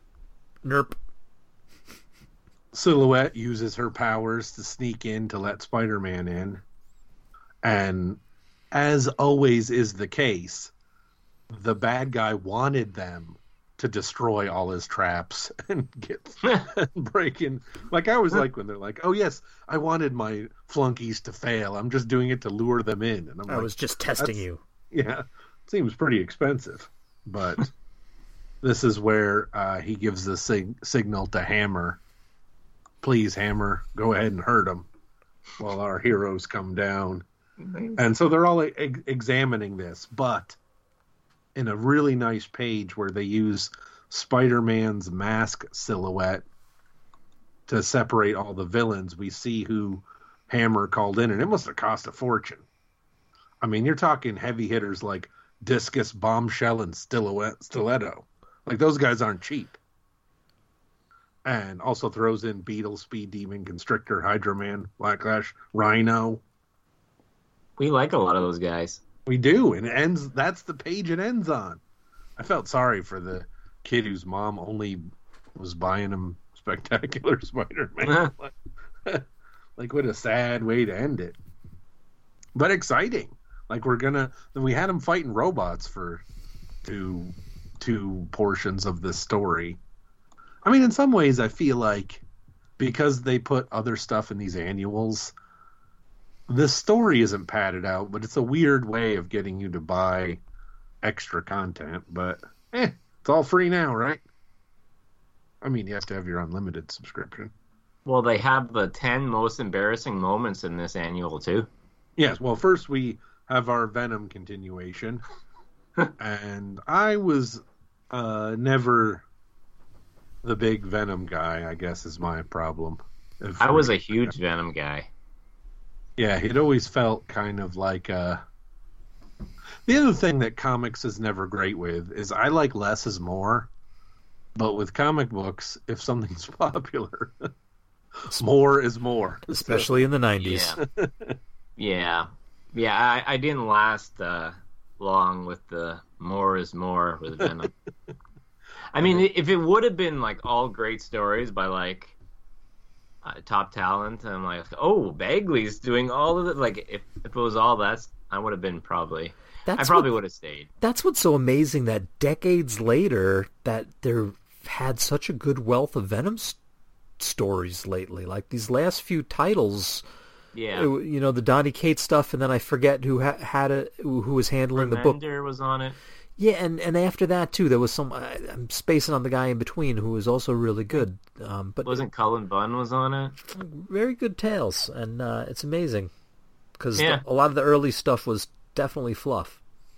Silhouette uses her powers to sneak in to let Spider-Man in. And as always is the case, the bad guy wanted them to destroy all his traps and get breaking. Like I always like when they're like, "Oh yes, I wanted my flunkies to fail. I'm just doing it to lure them in." And I was just testing you. Yeah, seems pretty expensive, but this is where he gives the signal to Hammer. Please, Hammer, go ahead and hurt him while our heroes come down. And so they're all examining this, but in a really nice page where they use Spider-Man's mask silhouette to separate all the villains, we see who Hammer called in, and it must have cost a fortune. I mean, you're talking heavy hitters like Discus, Bombshell, and Stiletto. Like, those guys aren't cheap. And also throws in Beetle, Speed Demon, Constrictor, Hydro Man, Black Lash, Rhino. We like a lot of those guys. We do, and it ends. That's the page it ends on. I felt sorry for the kid whose mom only was buying him Spectacular Spider-Man. Like, what a sad way to end it. But exciting. Like, we had him fighting robots for two portions of this story. I mean, in some ways, I feel like because they put other stuff in these annuals, this story isn't padded out, but it's a weird way of getting you to buy extra content. But it's all free now, right? I mean, you have to have your unlimited subscription. Well, they have the 10 most embarrassing moments in this annual, too. Yes, well, first we have our Venom continuation. And I was never the big Venom guy, I guess, is my problem. I was a huge Venom guy. Yeah, it always felt kind of like the other thing that comics is never great with is I like less is more. But with comic books, if something's popular, more is more. Especially in the 90s. Yeah. Yeah, I didn't last long with the more is more with Venom. I mean, if it would have been like all great stories by like top talent, I'm like, oh, Bagley's doing all of it. Like, if it was all that, I would have been probably. I probably would have stayed. That's what's so amazing that decades later that there had such a good wealth of Venom stories lately. Like these last few titles. Yeah, you know, the Donny Cates stuff, and then I forget who who was handling the book. Remender was on it. Yeah, and after that too, there was some. I'm spacing on the guy in between who was also really good. But wasn't Cullen Bunn was on it? Very good tales, and it's amazing because a lot of the early stuff was definitely fluff.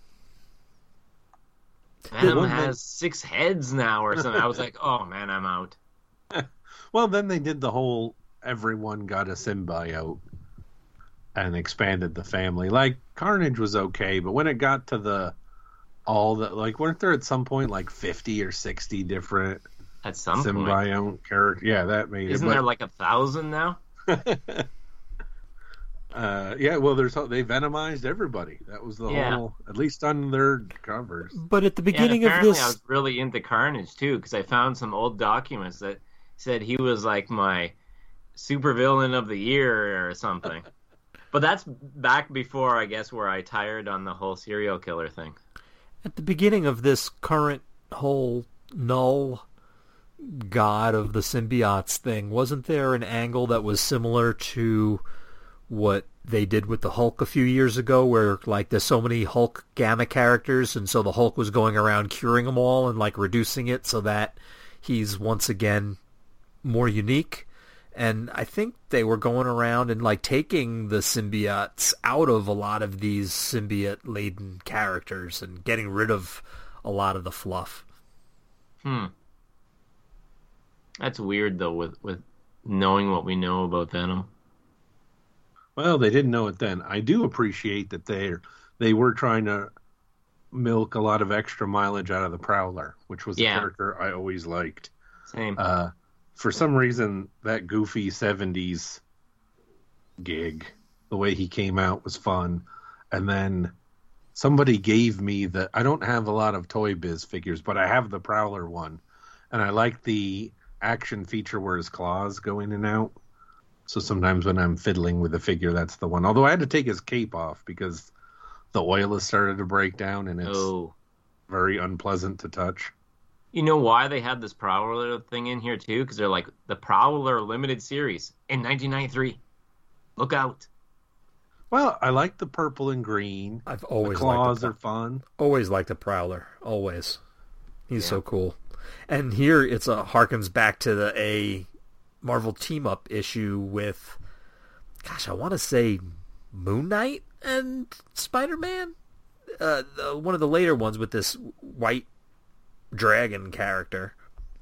Venom has 6 heads now or something. I was like, oh man, I'm out. Well, then they did the whole everyone got a symbiote and expanded the family. Like Carnage was okay, but when it got to weren't there at some point like 50 or 60 different at some symbiote characters? Yeah, that made Isn't there like 1,000 now? Yeah, well, they venomized everybody. That was the whole, at least on their covers. But at the beginning of this, I was really into Carnage too because I found some old documents that said he was like my supervillain of the year or something. But that's back before, I guess, where I tired on the whole serial killer thing. At the beginning of this current whole null god of the symbiotes thing, wasn't there an angle that was similar to what they did with the Hulk a few years ago, where like there's so many Hulk gamma characters, and so the Hulk was going around curing them all and like reducing it so that he's once again more unique? And I think they were going around and like taking the symbiotes out of a lot of these symbiote-laden characters and getting rid of a lot of the fluff. That's weird though, with knowing what we know about Venom. Well, they didn't know it then. I do appreciate that they were trying to milk a lot of extra mileage out of the Prowler, which was a character I always liked. Same. For some reason, that goofy 70s gig, the way he came out was fun. And then somebody gave me I don't have a lot of Toy Biz figures, but I have the Prowler one. And I like the action feature where his claws go in and out. So sometimes when I'm fiddling with the figure, that's the one. Although I had to take his cape off because the oil has started to break down and it's very unpleasant to touch. You know why they had this Prowler thing in here too? Because they're like the Prowler limited series in 1993. Look out! Well, I like the purple and green. I've always the claws are fun. Always liked the Prowler. Always. He's so cool. And here it's harkens back to a Marvel team up issue with, gosh, I want to say Moon Knight and Spider-Man. One of the later ones with this white dragon character.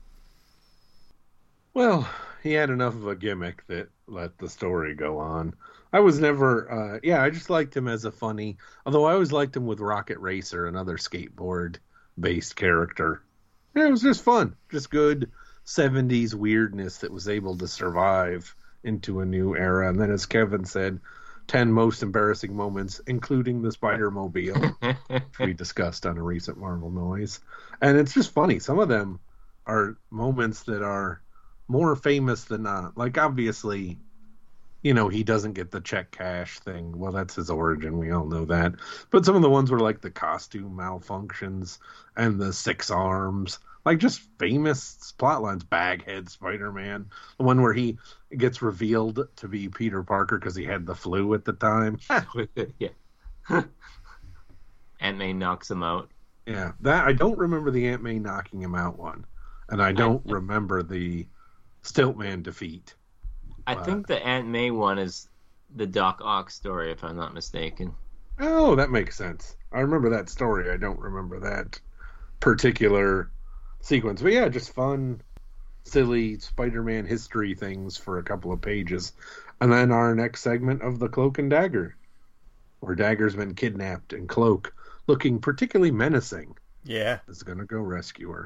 Well, he had enough of a gimmick that let the story go on. I was never, I just liked him as a funny, although I always liked him with Rocket Racer, another skateboard-based character. Yeah, it was just fun. Just good 70s weirdness that was able to survive into a new era. And then, as Kevin said, 10 most embarrassing moments, including the Spider-Mobile, which we discussed on a recent Marvel Noise. And it's just funny. Some of them are moments that are more famous than not. Like, obviously, you know, he doesn't get the check cash thing. Well, that's his origin. We all know that. But some of the ones were like the costume malfunctions and the 6 arms. Like, just famous plot lines. Baghead Spider-Man. The one where he gets revealed to be Peter Parker because he had the flu at the time. Yeah. Aunt May knocks him out. Yeah. That I don't remember the Aunt May knocking him out one. And I don't remember the Stiltman defeat. I think the Aunt May one is the Doc Ock story, if I'm not mistaken. Oh, that makes sense. I remember that story. I don't remember that particular sequence. But yeah, just fun, silly Spider-Man history things for a couple of pages. And then our next segment of the Cloak and Dagger, where Dagger's been kidnapped and Cloak, looking particularly menacing, is going to go rescue her.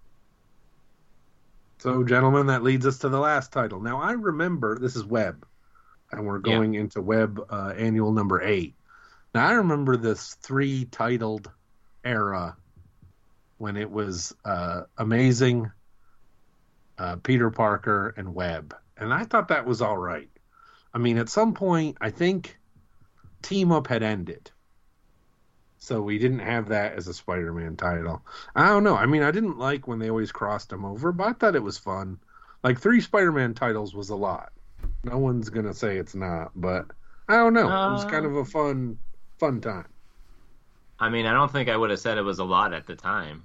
So, gentlemen, that leads us to the last title. Now, I remember, this is Web, and we're going into Web annual number 8. Now, I remember this 3-titled era when it was Amazing, Peter Parker, and Web. And I thought that was all right. I mean, at some point, I think Team Up had ended. So we didn't have that as a Spider-Man title. I don't know. I mean, I didn't like when they always crossed them over, but I thought it was fun. Like, 3 Spider-Man titles was a lot. No one's going to say it's not, but I don't know. It was kind of a fun time. I mean, I don't think I would have said it was a lot at the time.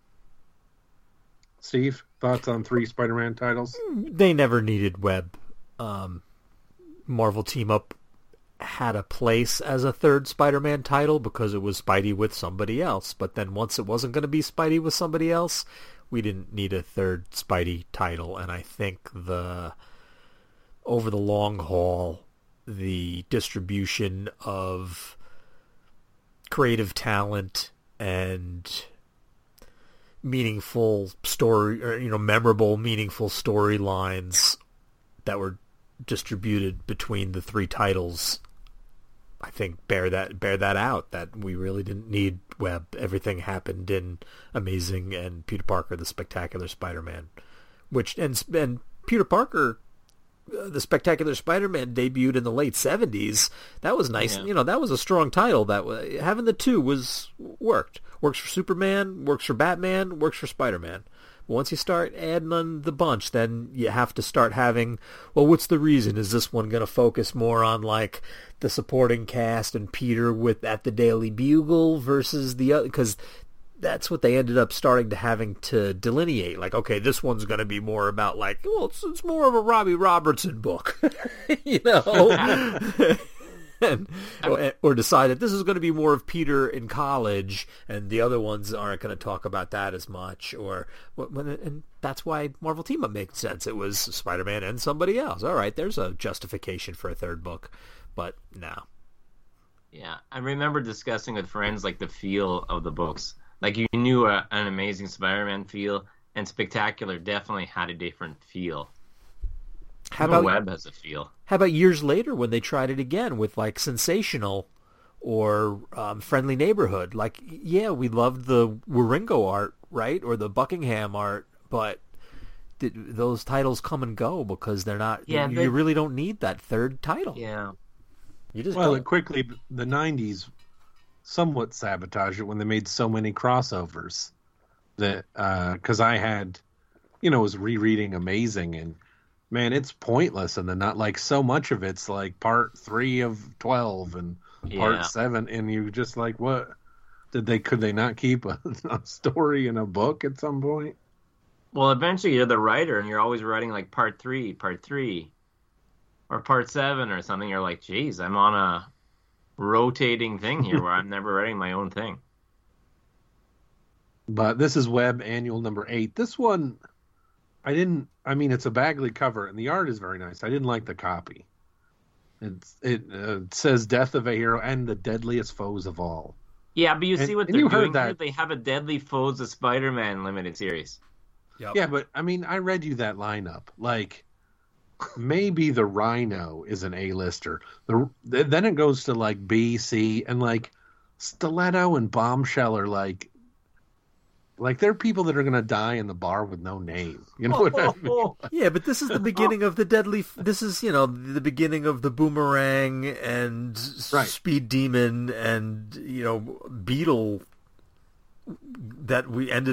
Steve, thoughts on 3 Spider-Man titles? They never needed Web. Marvel Team Up had a place as a 3rd Spider-Man title because it was Spidey with somebody else. But then once it wasn't going to be Spidey with somebody else, we didn't need a 3rd Spidey title. And I think over the long haul, the distribution of creative talent and meaningful story, or memorable, meaningful storylines that were distributed between the 3 titles, I think bear that out, that we really didn't need Web. Everything happened in Amazing and Peter Parker, the Spectacular Spider-Man, and Peter Parker, the Spectacular Spider-Man debuted in the late 70s. That was nice. Yeah. That was a strong title. Having the 2 worked for Superman, works for Batman, works for Spider-Man. Once you start adding on the bunch, then you have to start having, well, what's the reason? Is this one going to focus more on, like, the supporting cast and Peter at the Daily Bugle versus the other? Because that's what they ended up starting to having to delineate. Like, okay, this one's going to be more about, like, well, it's more of a Robbie Robertson book, or decide that this is going to be more of Peter in college, and the other ones aren't going to talk about that as much. And that's why Marvel Team Up makes sense. It was Spider-Man and somebody else. All right, there's a justification for a 3rd book, but no. Yeah, I remember discussing with friends like the feel of the books. Like, you knew an Amazing Spider-Man feel, and Spectacular definitely had a different feel. How about Web has a feel? How about years later when they tried it again with, like, Sensational or Friendly Neighborhood? Like, yeah, we loved the Wieringo art, right, or the Buckingham art, but those titles come and go because they're not. Yeah, you really don't need that 3rd title. Yeah. You just quickly, the 90s somewhat sabotaged it when they made so many crossovers. that because I had, was rereading Amazing, and man, it's pointless, and then not like so much of it's like part 3 of 12 and part 7, and you just like, what could they not keep a story in a book at some point? Well, eventually you're the writer, and you're always writing like part 3, or part 7 or something. You're like, geez, I'm on a rotating thing here where I'm never writing my own thing. But this is Web Annual number 8. This one, it's a Bagley cover, and the art is very nice. I didn't like the copy. It says Death of a Hero and the Deadliest Foes of All. Yeah, but you see what they're doing here? They have a Deadly Foes of Spider-Man limited series. Yep. Yeah, but I read you that lineup. Like, maybe the Rhino is an A-lister. Then it goes to like B, C, and like Stiletto and Bombshell are like they're people that are gonna die in the bar with no name. You know what I mean? Yeah, but this is the beginning of the deadly. This is the beginning of the Boomerang and Speed Demon and Beetle that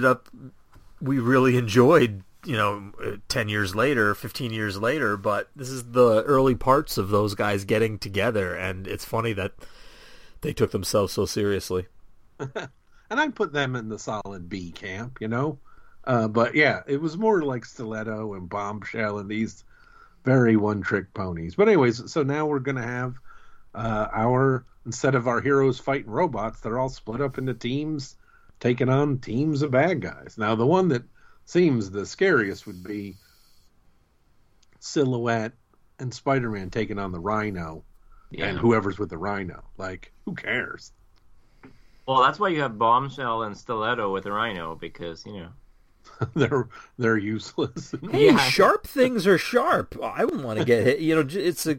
we really enjoyed. 10 years later, 15 years later, but this is the early parts of those guys getting together, and it's funny that they took themselves so seriously. And I'd put them in the solid B camp, but yeah, it was more like Stiletto and Bombshell and these very one-trick ponies. But anyways, so now we're going to have instead of our heroes fighting robots, they're all split up into teams, taking on teams of bad guys. Now, the one that seems the scariest would be Silhouette and Spider-Man taking on the Rhino and whoever's with the Rhino. Like, who cares? Well, that's why you have Bombshell and Stiletto with the Rhino, because, they're useless. Hey, sharp things are sharp. I wouldn't want to get hit.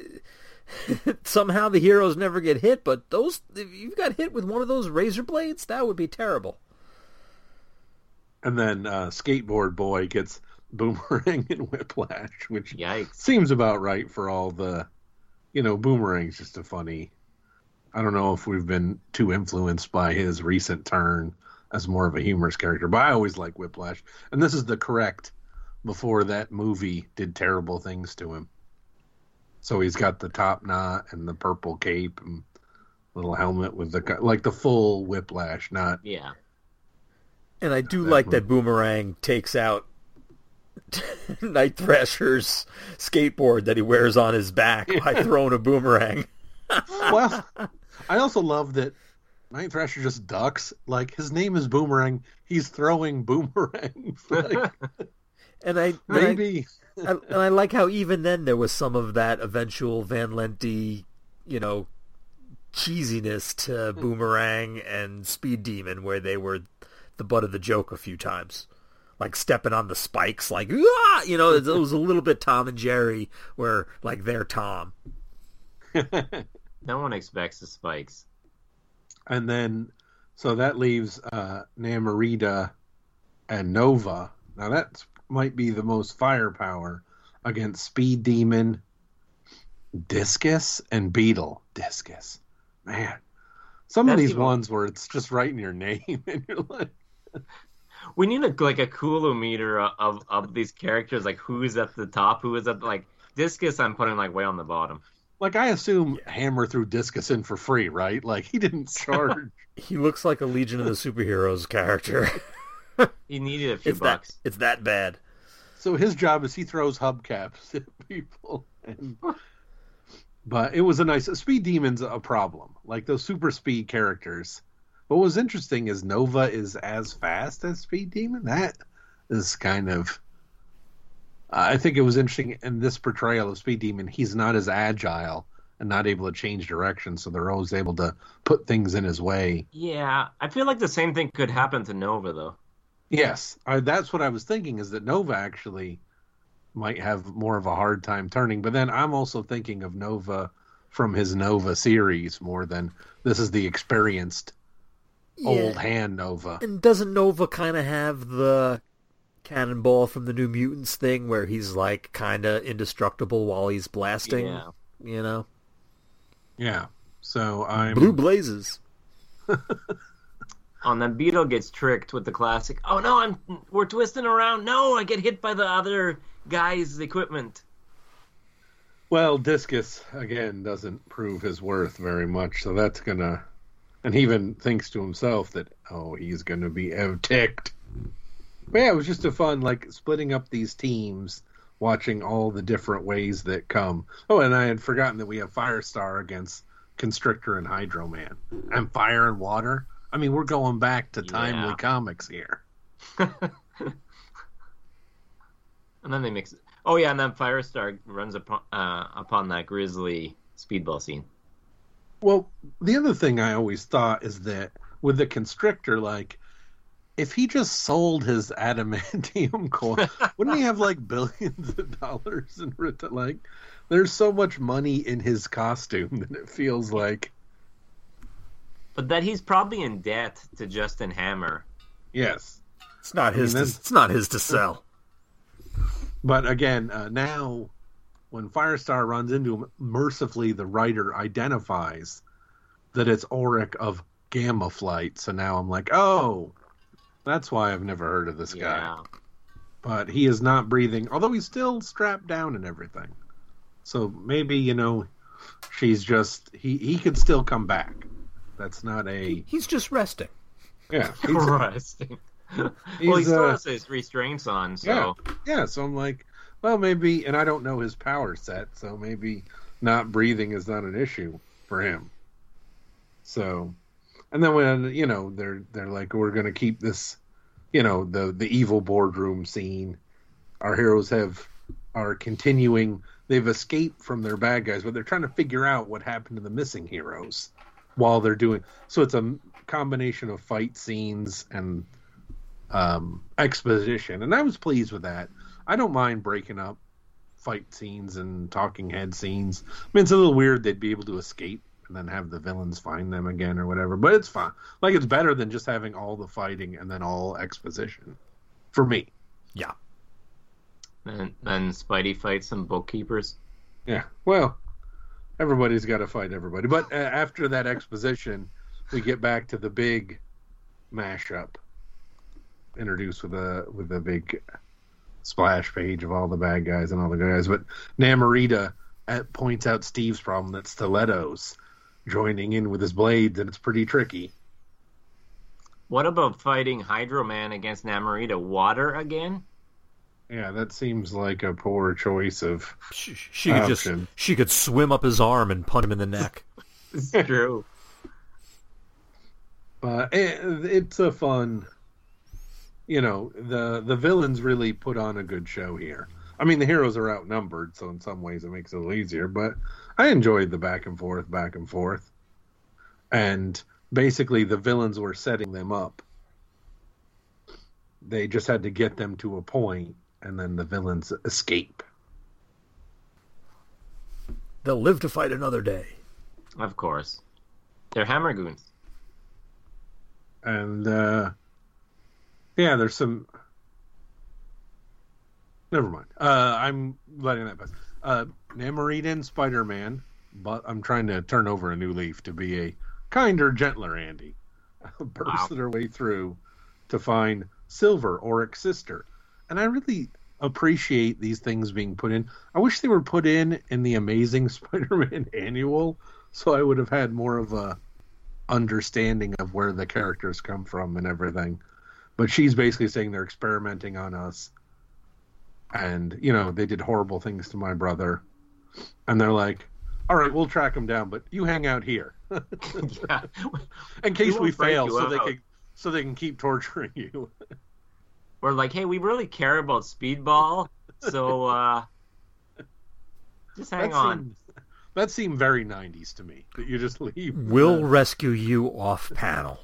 Somehow the heroes never get hit, but if you got hit with one of those razor blades, that would be terrible. And then Skateboard Boy gets Boomerang and Whiplash, which Yikes. Seems about right for all the, Boomerang's just a funny. I don't know if we've been too influenced by his recent turn as more of a humorous character, but I always like Whiplash. And this is the correct before that movie did terrible things to him. So he's got the top knot and the purple cape and little helmet with the full Whiplash, not... Yeah. And I do like that Boomerang takes out Night Thrasher's skateboard that he wears on his back by throwing a boomerang. Well, I also love that Night Thrasher just ducks. Like, his name is Boomerang. He's throwing boomerangs. And I like how even then there was some of that eventual Van Lente, cheesiness to Boomerang and Speed Demon, where they were the butt of the joke a few times, like stepping on the spikes, like it was a little bit Tom and Jerry, where like they're Tom. No one expects the spikes. And then, so that leaves Namorita and Nova. Now that might be the most firepower against Speed Demon, Discus, and Beetle. Discus, man. Some of these ones where it's just writing your name and you're like. We need a cool-o-meter of these characters, like who's at the top, who is at Discus. I'm putting way on the bottom. Like, I assume Hammer threw Discus in for free, right? Like, he didn't charge. He looks like a Legion of the Superheroes character. He needed a few bucks. It's that bad. So his job is he throws hubcaps at people. But it was a nice... Speed Demon's a problem. Like, those super speed characters. What was interesting is Nova is as fast as Speed Demon. That is kind of... I think it was interesting in this portrayal of Speed Demon, he's not as agile and not able to change direction, so they're always able to put things in his way. Yeah, I feel like the same thing could happen to Nova, though. Yes, that's what I was thinking, is that Nova actually might have more of a hard time turning, but then I'm also thinking of Nova from his Nova series more than this is the experienced old hand Nova. And doesn't Nova kind of have the Cannonball from the New Mutants thing where he's kind of indestructible while he's blasting? Yeah. So I'm... Blue blazes. And then Beetle gets tricked with the classic, "Oh no, we're twisting around. No, I get hit by the other guy's equipment." Well, Discus, again, doesn't prove his worth very much, so that's gonna... And he even thinks to himself that, he's gonna be ticked. But yeah, it was just a fun, splitting up these teams, watching all the different ways that come. Oh, and I had forgotten that we have Firestar against Constrictor and Hydro Man. And Fire and Water. I mean, we're going back to timely comics here. And then they mix it. Oh, yeah, and then Firestar runs upon that Grizzly speedball scene. Well, the other thing I always thought is that with the Constrictor, if he just sold his adamantium core, wouldn't he have, billions of dollars in return? There's so much money in his costume that it feels like... But that he's probably in debt to Justin Hammer. Yes. It's not his to sell. But again, now when Firestar runs into him, mercifully the writer identifies that it's Auric of Gamma Flight. So now I'm like, that's why I've never heard of this guy. But he is not breathing, although he's still strapped down and everything. So maybe, she's just... He could still come back. That's not a... He's just resting. Yeah. He's resting. Well, he still has his restraints on, so... Yeah, so I'm like, well, maybe... And I don't know his power set, so maybe not breathing is not an issue for him. So... And then when, they're like, we're going to keep this, the evil boardroom scene. Our heroes are continuing. They've escaped from their bad guys, but they're trying to figure out what happened to the missing heroes while they're doing. So it's a combination of fight scenes and exposition. And I was pleased with that. I don't mind breaking up fight scenes and talking head scenes. I mean, it's a little weird they'd be able to escape and then have the villains find them again or whatever. But it's fine. It's better than just having all the fighting and then all exposition. For me. Yeah. And then Spidey fights some bookkeepers. Yeah. Well, everybody's got to fight everybody. But after that exposition, we get back to the big mashup. Introduced with a big splash page of all the bad guys and all the good guys. But Namorita points out Steve's problem, that Stiletto's joining in with his blades, and it's pretty tricky. What about fighting Hydro Man against Namorita? Water again? Yeah, that seems like a poor choice of she could swim up his arm and punch him in the neck. It's true. But it's a fun... the villains really put on a good show here. I mean, the heroes are outnumbered, so in some ways it makes it a little easier, but I enjoyed the back and forth. And basically the villains were setting them up. They just had to get them to a point, and then the villains escape. They'll live to fight another day. Of course. They're Hammergoons. And, there's some... Never mind. I'm letting that pass. Namorita and Spider-Man, but I'm trying to turn over a new leaf to be a kinder, gentler Andy. Burst their way through to find Silver, Auric's sister. And I really appreciate these things being put in. I wish they were put in the Amazing Spider-Man annual, so I would have had more of a understanding of where the characters come from and everything. But she's basically saying they're experimenting on us. And, they did horrible things to my brother. And they're like, all right, we'll track him down, but you hang out here. Yeah. In case we fail, so they can keep torturing you. We're like, hey, we really care about Speedball, so just hang on. That seemed very 90s to me, that you just leave. We'll rescue you off panel.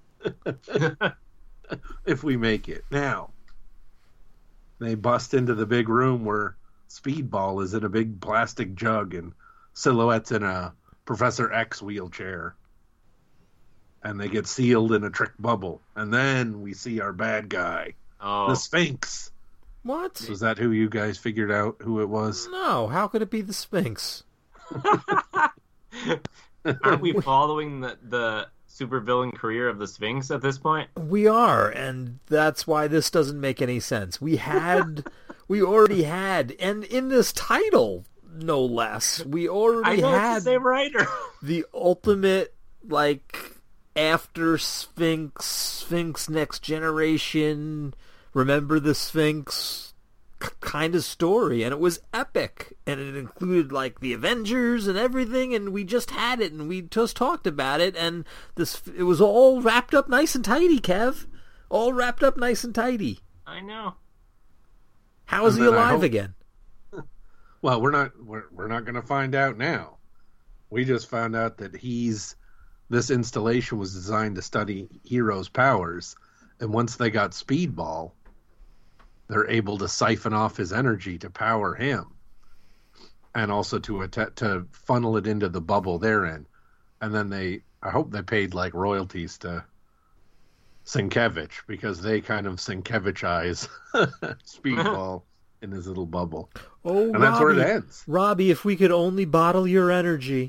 If we make it. Now, they bust into the big room where Speedball is in a big plastic jug and Silhouette's in a Professor X wheelchair. And they get sealed in a trick bubble. And then we see our bad guy, the Sphinx. What? Was that who you guys figured out who it was? No, how could it be the Sphinx? Aren't we following the supervillain career of the Sphinx at this point? We are, and that's why this doesn't make any sense. We already had, and in this title, no less, we already had it's the same writer. The ultimate, like, after Sphinx Next Generation, Remember the Sphinx kind of story, and it was epic, and it included like the Avengers and everything, and we just had it, and we just talked about it, and it was all wrapped up nice and tidy, Kev. All wrapped up nice and tidy. I know. How is he alive again? Well, we're not going to find out now. We just found out that this installation was designed to study Hero's powers, and once they got Speedball, they're able to siphon off his energy to power him, and also to funnel it into the bubble they're in. And then I hope they paid like royalties to Sienkiewicz, because they kind of Sienkiewiczize Speedball in his little bubble. Oh, and that's where it ends. Robbie, if we could only bottle your energy.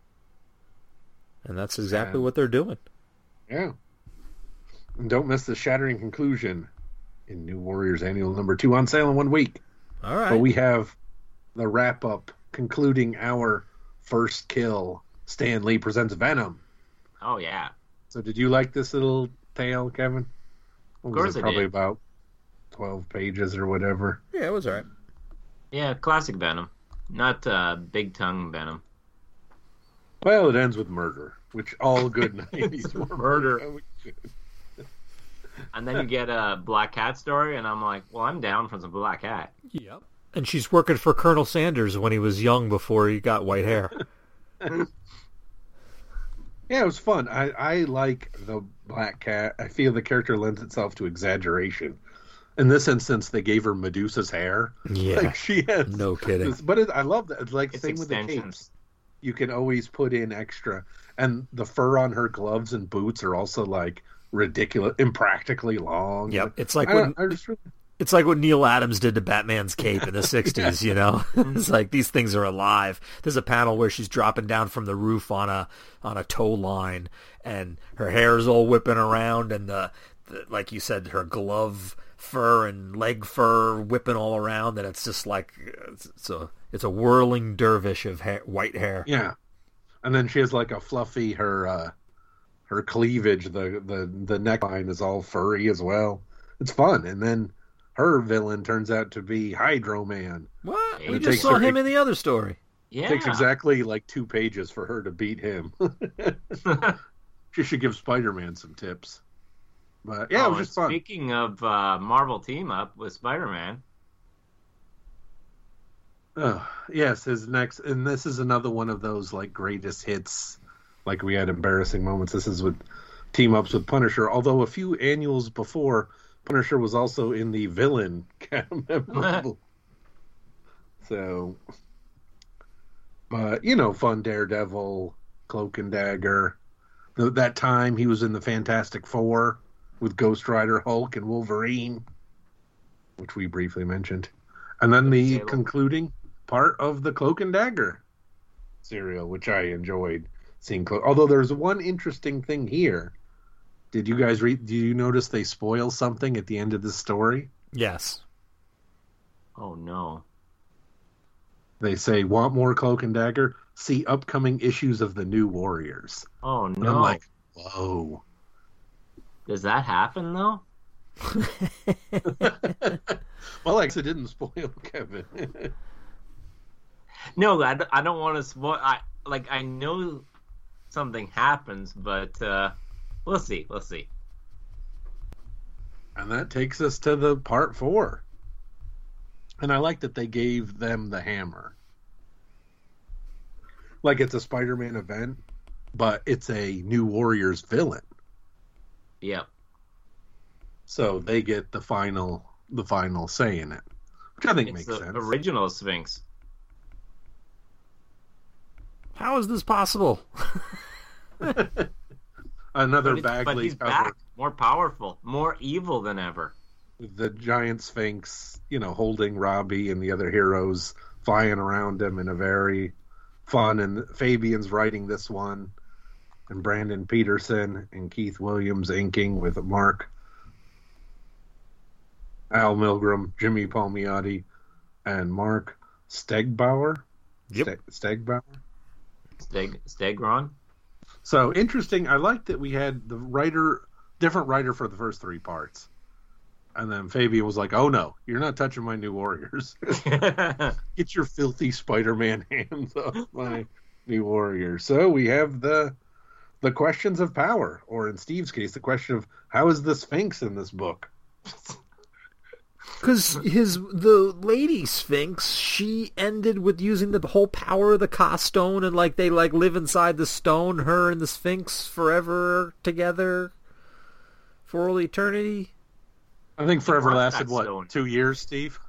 And that's exactly what they're doing. Yeah. And don't miss the shattering conclusion in New Warriors Annual number 2 on sale in 1 week. All right. But we have the wrap-up concluding our first kill. Stan Lee presents Venom. Oh, yeah. So did you like this little tale, Kevin? Of course I probably did. About 12 pages or whatever. Yeah, it was all right. Yeah, classic Venom. Not big tongue Venom. Well, it ends with murder, which all good 90s were murder. And then you get a Black Cat story, and I'm like, well, I'm down for some Black Cat. Yep. And she's working for Colonel Sanders when he was young before he got white hair. Yeah, it was fun. I like the Black Cat. I feel the character lends itself to exaggeration. In this instance, they gave her Medusa's hair. Yeah. Like she has. No kidding. But I love that. It's like It's same with the extensions. capes. You can always put in extra. And the fur on her gloves and boots are also like ridiculous, impractically long. Yep. It's like It's like what Neil Adams did to Batman's cape in the 60s, you know? It's like these things are alive. There's a panel where she's dropping down from the roof on a tow line, and her hair is all whipping around, and the like you said, her glove fur and leg fur whipping all around, and it's just like it's a whirling dervish of white hair. Yeah. And then she has like a fluffy her cleavage, the neckline is all furry as well. It's fun. And then her villain turns out to be Hydro Man. What? It We just saw him in the other story. Yeah. It takes exactly like 2 pages for her to beat him. She should give Spider-Man some tips. But yeah, it was just fun. Speaking of Marvel team up with Spider-Man. Yes, his next, and this is another one of those like greatest hits. Like we had embarrassing moments. This is with team ups with Punisher. Although a few annuals before, Punisher was also in the villain memorable. So, but fun Daredevil, Cloak and Dagger. That time he was in the Fantastic Four with Ghost Rider, Hulk, and Wolverine, which we briefly mentioned. And then the concluding part of the Cloak and Dagger serial, which I enjoyed seeing. Although there's one interesting thing here. Did you guys read? Do you notice they spoil something at the end of the story? Yes. Oh no. They say, "Want more Cloak and Dagger? See upcoming issues of the New Warriors." Oh And no. I'm like, whoa. Does that happen though? Well, I didn't spoil Kevin. No, I don't want to spoil. I know something happens, but we'll see. We'll see. And that takes us to the part 4. And I like that they gave them the hammer. Like it's a Spider-Man event, but it's a New Warriors villain. Yep. So they get the final say in it, which I think It's makes the sense. original Sphinx. How is this possible? Another But Bagley he's cover back, more powerful, more evil than ever. with the giant Sphinx, holding Robbie and the other heroes flying around him in a very fun. And Fabian's writing this one. and Brandon Peterson and Keith Williams inking with Mark, Al Milgrom, Jimmy Palmiotti, and Mark Stegbauer. Yep. Stegbauer. Stegron. So interesting. I like that we had the different writer for the first three parts. And then Fabian was like, "Oh no, you're not touching my New Warriors. Get your filthy Spider-Man hands off my New Warriors." So we have the questions of power, or in Steve's case, the question of how is the Sphinx in this book? Because the lady Sphinx, she ended with using the whole power of the Ka stone, and they live inside the stone, her and the Sphinx forever together for all eternity. I think forever lasted, stone. 2 years, Steve?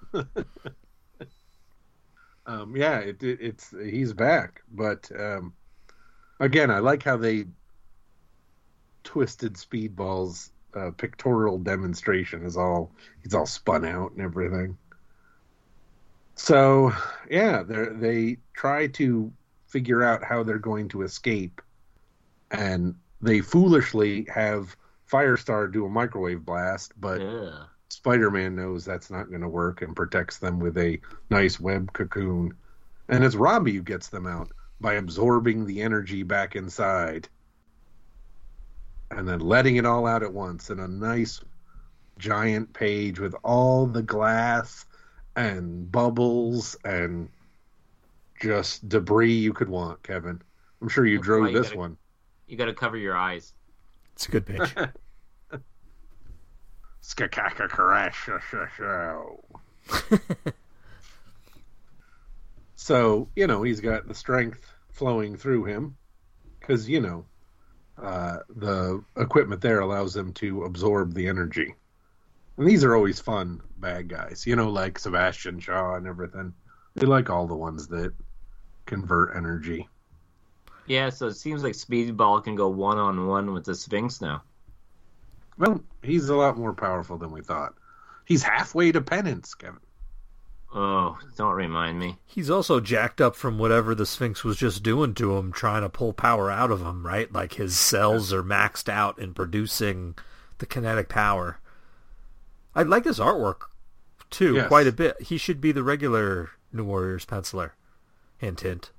Yeah, it's he's back. But, again, I like how they twisted Speedball's pictorial demonstration. He's all spun out and everything. So, yeah, they try to figure out how they're going to escape. And they foolishly have Firestar do a microwave blast, but Spider-Man knows that's not going to work and protects them with a nice web cocoon. And it's Robbie who gets them out by absorbing the energy back inside and then letting it all out at once in a nice giant page with all the glass and bubbles and just debris you could want, Kevin. I'm sure you drew this one. You got to cover your eyes. It's a good page. Skakaka crash. So, he's got the strength flowing through him because, the equipment there allows him to absorb the energy. And these are always fun bad guys, like Sebastian Shaw and everything. They like all the ones that convert energy. Yeah, so it seems like Speedball can go one-on-one with the Sphinx now. Well, he's a lot more powerful than we thought. He's halfway to penance, Kevin. Oh, don't remind me. He's also jacked up from whatever the Sphinx was just doing to him, trying to pull power out of him, right? Like his cells are maxed out in producing the kinetic power. I like his artwork, too, quite a bit. He should be the regular New Warriors penciler. Hint, hint.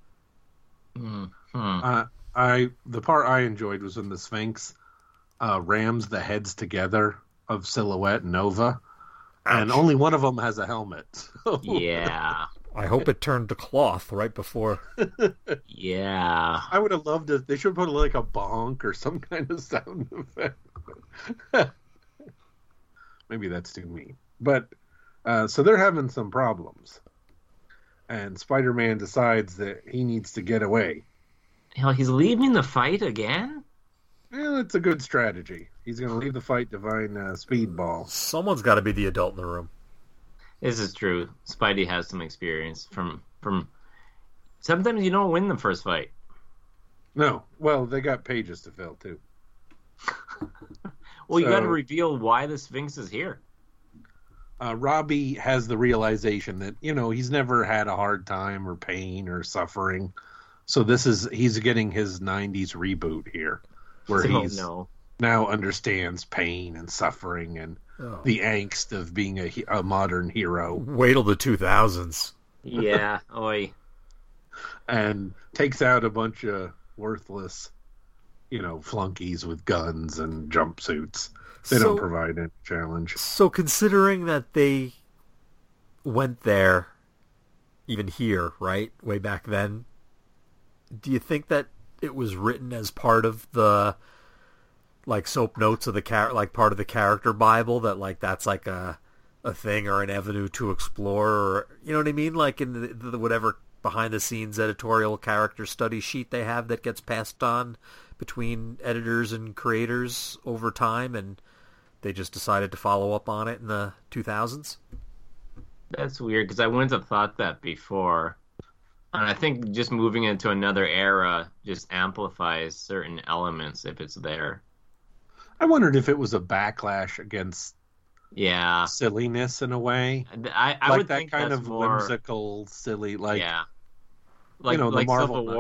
The part I enjoyed was when the Sphinx rams the heads together of Silhouette and Nova. And only one of them has a helmet. Yeah. I hope it turned to cloth right before. Yeah. I would have loved it. They should put like a bonk or some kind of sound effect. Maybe that's too mean. But, so they're having some problems. And Spider-Man decides that he needs to get away. Hell, he's leaving the fight again? Yeah, it's a good strategy. He's going to leave the fight to find Speedball. Someone's got to be the adult in the room. This is true. Spidey has some experience from. Sometimes you don't win the first fight. No. Well, they got pages to fill, too. Well, you got to reveal why the Sphinx is here. Robbie has the realization that, he's never had a hard time or pain or suffering. So he's getting his 90s reboot here, where he's now understands pain and suffering and the angst of being a modern hero. Wait till the 2000s. Yeah, oi. And takes out a bunch of worthless, flunkies with guns and jumpsuits. They don't provide any challenge. So considering that they went there, even here, right, way back then, do you think that it was written as part of the soap notes of the part of the character Bible, that that's like a thing or an avenue to explore, or you know what I mean, like in the whatever behind the scenes editorial character study sheet they have that gets passed on between editors and creators over time, and they just decided to follow up on it in the 2000s? That's weird, because I wouldn't have thought that before. And I think just moving into another era just amplifies certain elements if it's there. I wondered if it was a backlash against Yeah. silliness in a way. I Like would that think kind that's of more, whimsical, silly, like, yeah. you know, the Like Marvel Civil War.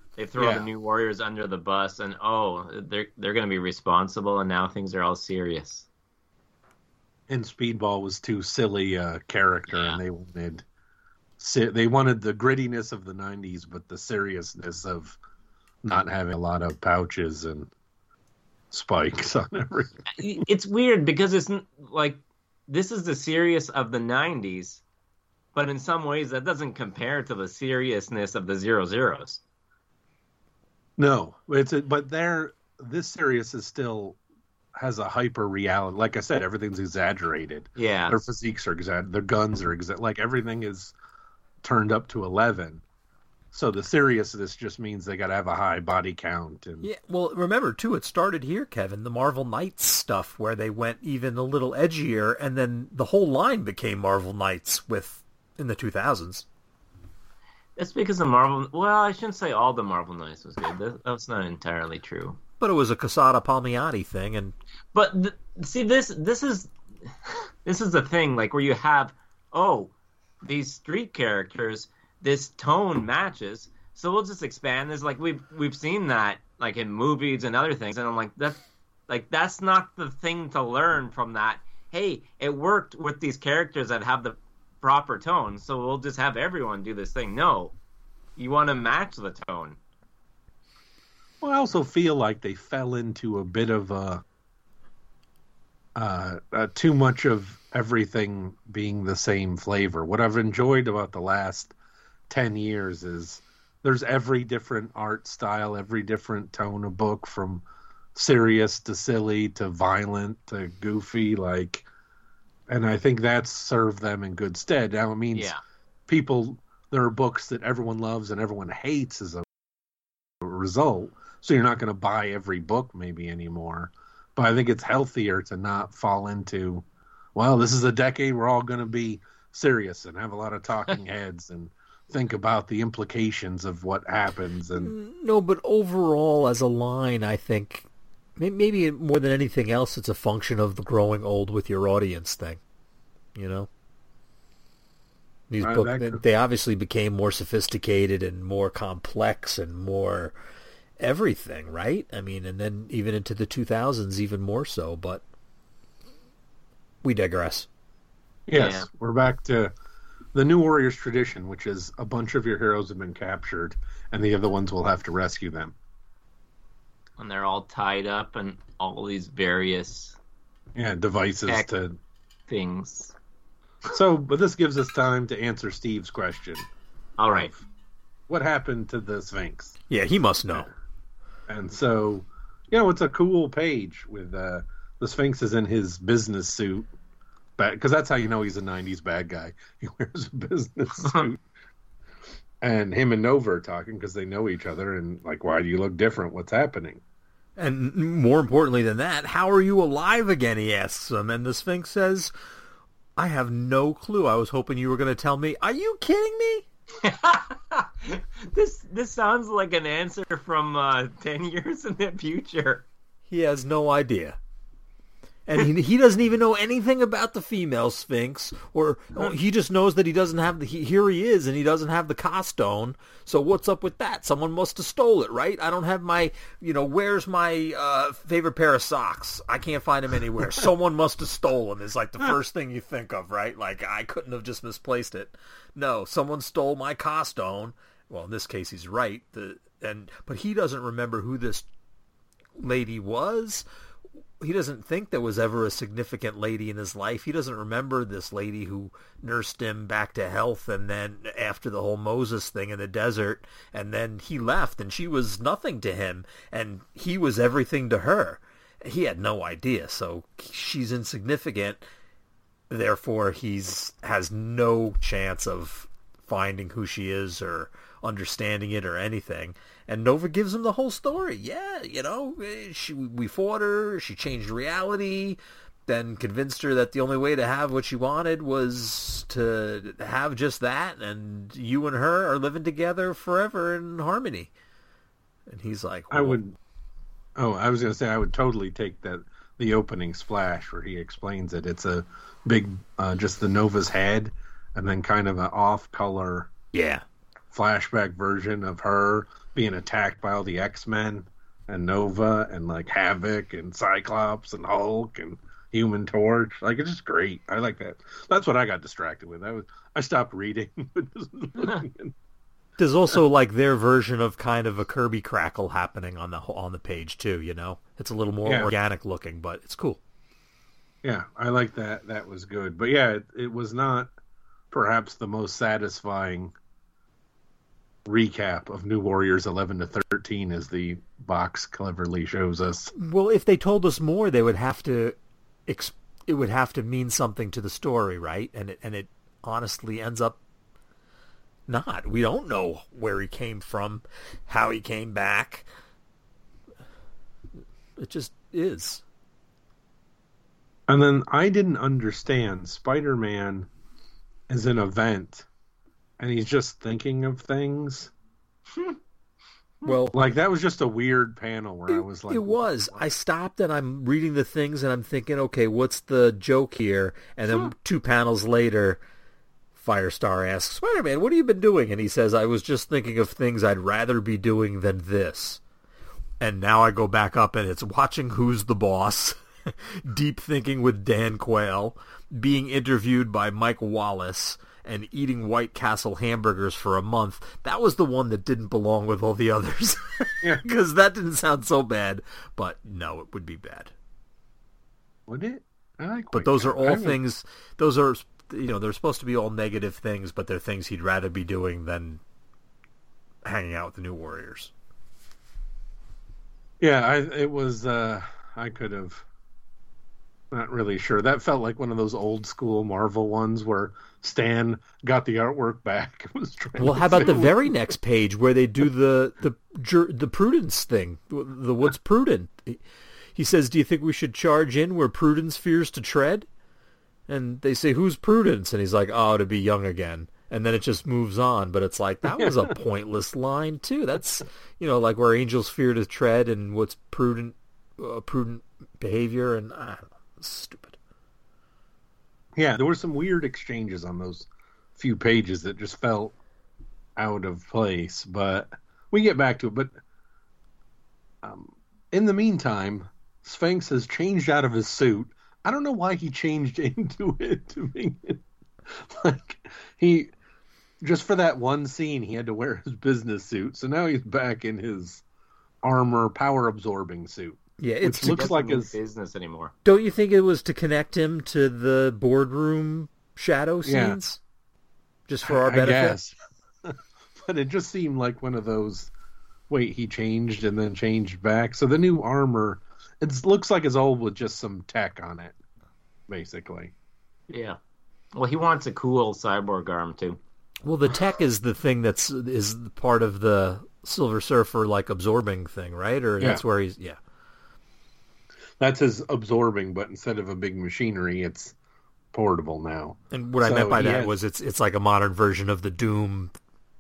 They throw the New Warriors under the bus, and they're going to be responsible, and now things are all serious. And Speedball was too silly a character, and they wanted the grittiness of the 90s, but the seriousness of not having a lot of pouches and spikes on everything. It's weird because it's like this is the serious of the 90s, but in some ways that doesn't compare to the seriousness of the 00s. No, this serious is still has a hyper reality. Like I said, everything's exaggerated. Yeah, their physiques are exaggerated. Their guns are like everything is turned up to 11. So the seriousness just means they got to have a high body count. And yeah, well, remember too, it started here, Kevin, the Marvel Knights stuff, where they went even a little edgier, and then the whole line became Marvel Knights in the 2000s. That's because the Marvel. Well, I shouldn't say all the Marvel Knights was good. That's not entirely true. But it was a Quesada Palmiotti thing, and see this is the thing, like where you have these street characters, this tone matches, so we'll just expand this. Like we've seen that like in movies and other things, and I'm like that's not the thing to learn from that. Hey, it worked with these characters that have the proper tone, so we'll just have everyone do this thing. No, you want to match the tone. Well, I also feel like they fell into a bit of too much of everything being the same flavor. What I've enjoyed about the last 10 years is there's every different art style, every different tone of book, from serious to silly to violent to goofy, and I think that's served them in good stead. Now it means there are books that everyone loves and everyone hates as a result, so you're not going to buy every book maybe anymore. But I think it's healthier to not fall into, well, this is a decade we're all going to be serious and have a lot of talking heads and think about the implications of what happens. And no, but overall as a line, I think maybe more than anything else, it's a function of the growing old with your audience thing. You know, these books, they obviously became more sophisticated and more complex and more everything, right? I mean, and then even into the 2000s, even more so. But we digress. Yes, we're back to the New Warriors tradition, which is a bunch of your heroes have been captured, and the other ones will have to rescue them. And they're all tied up and all these various devices to things. So, but this gives us time to answer Steve's question. All right. What happened to the Sphinx? Yeah, he must know. And so, it's a cool page with the Sphinx is in his business suit. Because that's how you know he's a 90s bad guy. He wears a business suit. And him and Nova are talking because they know each other. And why do you look different? What's happening? And more importantly than that, how are you alive again, he asks him. And the Sphinx says, I have no clue. I was hoping you were going to tell me. Are you kidding me? This sounds like an answer from 10 years in the future. He has no idea. And he doesn't even know anything about the female Sphinx, or he just knows that he doesn't have here he is, and he doesn't have the Costone. So what's up with that? Someone must have stole it, right? I don't have my, where's my favorite pair of socks? I can't find them anywhere. Someone must have stolen is the first thing you think of, right? I couldn't have just misplaced it. No, someone stole my Costone. Well, in this case, he's right. But he doesn't remember who this lady was. He doesn't think there was ever a significant lady in his life. He doesn't remember this lady who nursed him back to health, and then after the whole Moses thing in the desert, and then he left, and she was nothing to him, and he was everything to her. He had no idea, so she's insignificant. Therefore, has no chance of finding who she is or understanding it or anything. And Nova gives him the whole story. Yeah, we fought her, she changed reality, then convinced her that the only way to have what she wanted was to have just that, and you and her are living together forever in harmony. And he's like, I was going to say, I would totally take the opening splash where he explains it. It's a big, just the Nova's head, and then kind of an off-color flashback version of her being attacked by all the X-Men and Nova and like Havoc and Cyclops and Hulk and Human Torch. Like, it's just great. I like that. That's what I got distracted with. I stopped reading. There's also like their version of kind of a Kirby crackle happening on the page too. You know, it's a little more organic looking, but it's cool. Yeah, I like that. That was good. But yeah, it was not perhaps the most satisfying recap of New Warriors 11 to 13 as the box cleverly shows us. Well, if they told us more, they would have to it would have to mean something to the story, right? And it honestly ends up not. We don't know where he came from, how he came back. It just is. And then I didn't understand. Spider-Man is an event, and he's just thinking of things. Well, like, that was just a weird panel where I was like... It was. I stopped and I'm reading the things and I'm thinking, okay, what's the joke here? And then 2 panels later, Firestar asks, Spider-Man, what have you been doing? And he says, I was just thinking of things I'd rather be doing than this. And now I go back up and it's watching Who's the Boss, Deep Thinking with Dan Quayle, being interviewed by Mike Wallace, and eating White Castle hamburgers for a month. That was the one that didn't belong with all the others. Because that didn't sound so bad. But no, it would be bad. Would it? But those are all things, those are, they're supposed to be all negative things, but they're things he'd rather be doing than hanging out with the New Warriors. Yeah, it was, I could have... Not really sure. That felt like one of those old school Marvel ones where Stan got the artwork back. Well, how about the very next page where they do the Prudence thing? The what's prudent? He says, "Do you think we should charge in where Prudence fears to tread?" And they say, "Who's Prudence?" And he's like, "Oh, to be young again." And then it just moves on. But it's like, that was a pointless line too. That's like where angels fear to tread and what's prudent behavior, and I don't know. Stupid. Yeah, there were some weird exchanges on those few pages that just felt out of place, but we get back to it. But in the meantime, Sphinx has changed out of his suit. I don't know why he changed into it to me. Like, he, just for that one scene, he had to wear his business suit. So now he's back in his armor, power-absorbing suit. Yeah, it looks like his business anymore. Don't you think it was to connect him to the boardroom shadow scenes? Yeah. Just for our benefit? I guess. But it just seemed like one of those, wait, he changed and then changed back. So the new armor, it looks like it's old with just some tech on it, basically. Yeah. Well, he wants a cool cyborg arm, too. Well, the tech is the thing is part of the Silver Surfer, like, absorbing thing, right? Or that's where he's, That's his absorbing, but instead of a big machinery, it's portable now. And what I meant by that was it's like a modern version of the Doom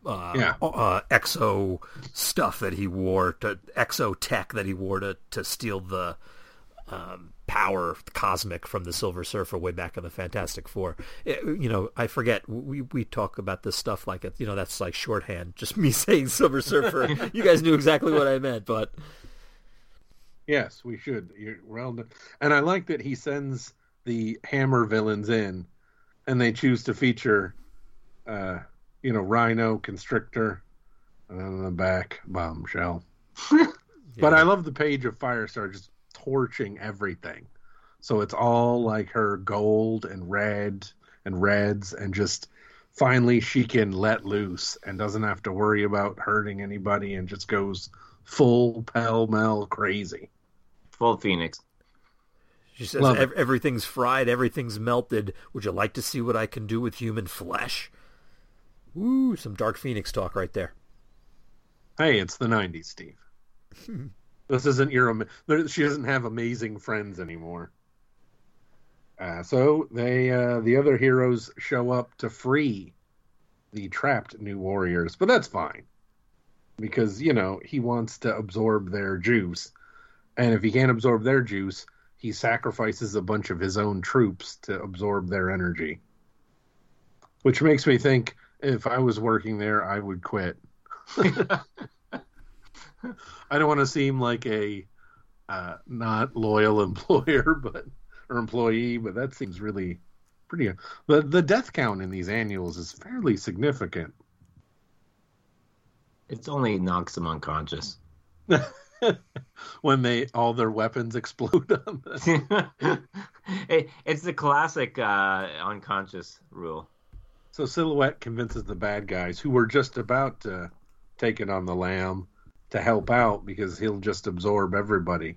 exo stuff that he wore, exo tech that he wore to steal the power cosmic from the Silver Surfer way back in the Fantastic Four. I forget, we talk about this stuff like it. That's like shorthand, just me saying Silver Surfer. You guys knew exactly what I meant, but... Yes, we should. Well done. And I like that he sends the Hammer villains in, and they choose to feature, Rhino, Constrictor, and then in the back, Bombshell. But I love the page of Firestar just torching everything. So it's all like her gold and red and reds, and just finally she can let loose and doesn't have to worry about hurting anybody and just goes full pell-mell crazy. Full Phoenix. She says, everything's fried, everything's melted. Would you like to see what I can do with human flesh? Ooh, some Dark Phoenix talk right there. Hey, it's the 90s, Steve. This isn't she doesn't have amazing friends anymore. So the other heroes show up to free the trapped New Warriors. But that's fine. Because, he wants to absorb their juice. And if he can't absorb their juice, he sacrifices a bunch of his own troops to absorb their energy. Which makes me think, If I was working there, I would quit. I don't want to seem like a not loyal employer, or employee, but that seems really pretty. The death count in these annuals is fairly significant. It's only knocks them unconscious. When all their weapons explode on them. It's the classic unconscious rule. So Silhouette convinces the bad guys who were just about to take it on the Lamb to help out because he'll just absorb everybody.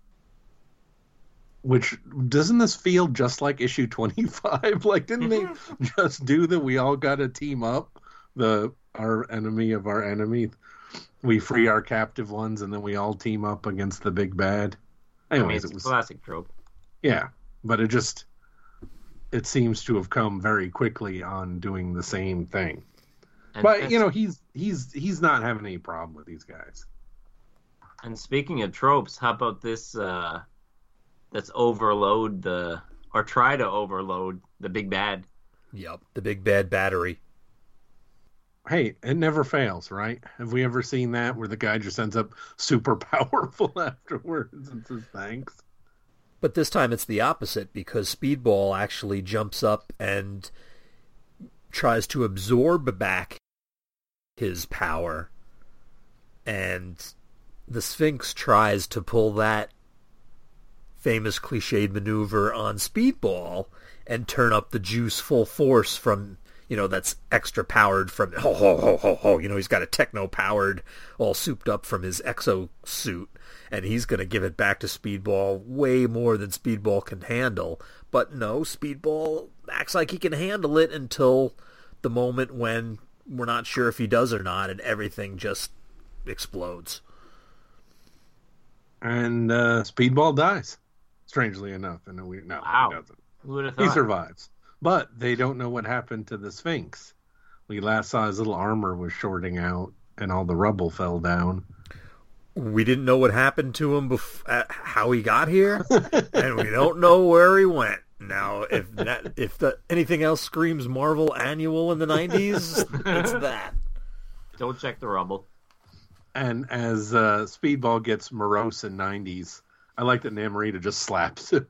Which, doesn't this feel just like issue 25? Like, didn't they just do that? We all got to team up, our enemy of our enemy. We free our captive ones, and then we all team up against the big bad. Anyways, it's a classic trope. Yeah, but it seems to have come very quickly on doing the same thing. But he's not having any problem with these guys. And speaking of tropes, how about this? Let's overload or try to overload the big bad. Yep, the big bad battery. Hey, it never fails, right? Have we ever seen that where the guy just ends up super powerful afterwards and says thanks? But this time it's the opposite, because Speedball actually jumps up and tries to absorb back his power. And the Sphinx tries to pull that famous cliched maneuver on Speedball and turn up the juice full force from, that's extra powered from, he's got a techno-powered, all souped up from his exosuit, and he's going to give it back to Speedball way more than Speedball can handle. But no, Speedball acts like he can handle it until the moment when we're not sure if he does or not, and everything just explodes. And Speedball dies, strangely enough. Wow. He doesn't. Who would have thought? He survives. But they don't know what happened to the Sphinx. We last saw his little armor was shorting out, and all the rubble fell down. We didn't know what happened to him how he got here, and we don't know where he went. Now, if anything else screams Marvel Annual in the 90s, it's that. Don't check the rubble. And as Speedball gets morose in 90s, I like that Namorita just slaps him.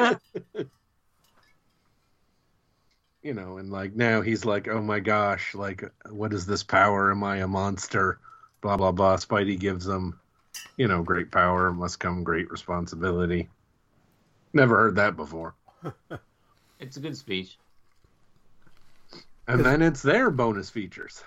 And like now he's like, oh my gosh, like, what is this power? Am I a monster? Blah, blah, blah. Spidey gives him, great power must come great responsibility. Never heard that before. It's a good speech. And then it's their bonus features.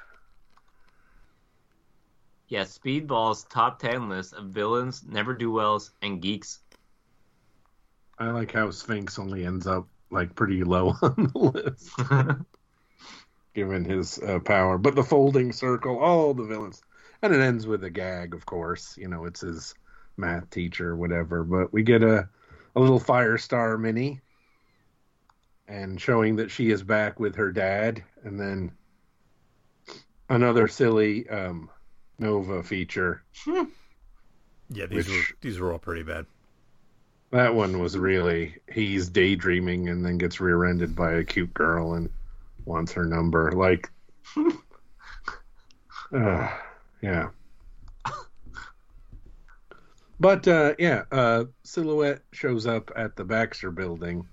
Yeah, Speedball's top 10 list of villains, never-do-wells, and geeks. I like how Sphinx only ends up like pretty low on the list, given his power. But the folding circle, all the villains. And it ends with a gag, of course. It's his math teacher, whatever. But we get a little Firestar mini, and showing that she is back with her dad. And then another silly Nova feature. Yeah, these were all pretty bad. That one was really, he's daydreaming and then gets rear-ended by a cute girl and wants her number. Like, yeah. But, Silhouette shows up at the Baxter building.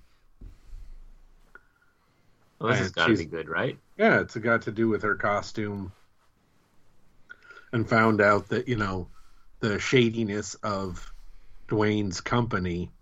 Well, this has got to be good, right? Yeah, it's got to do with her costume. And found out that, the shadiness of Dwayne's company.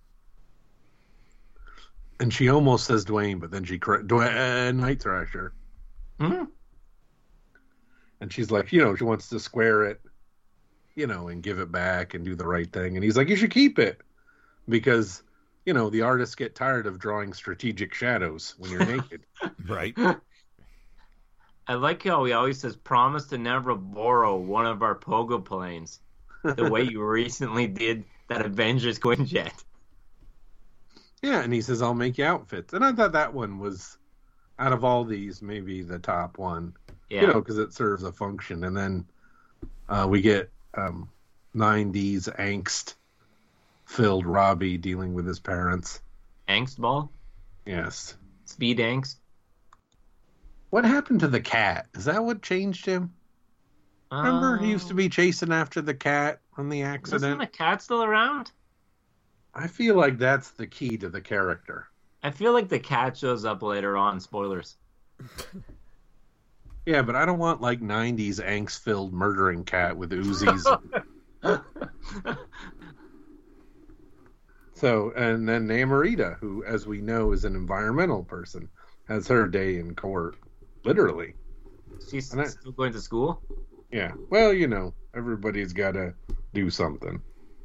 And she almost says Dwayne, but then she Night Thrasher. Mm-hmm. And she's like, she wants to square it, and give it back and do the right thing. And he's like, you should keep it. Because, the artists get tired of drawing strategic shadows when you're naked. Right. I like how he always says, promise to never borrow one of our pogo planes. The way you recently did that Avengers Quinjet. Yeah, and he says, I'll make you outfits. And I thought that one was, out of all these, maybe the top one. Yeah. Because it serves a function. And then we get 90s angst-filled Robbie dealing with his parents. Angst ball? Yes. Speed angst? What happened to the cat? Is that what changed him? Remember, he used to be chasing after the cat from the accident. Isn't the cat still around? I feel like that's the key to the character. I feel like the cat shows up later on. Spoilers. Yeah, but I don't want like 90s angst-filled murdering cat with Uzis. So, and then Namorita, who, as we know, is an environmental person, has her day in court, literally. She's still going to school? Yeah. Well, you know, everybody's got to do something.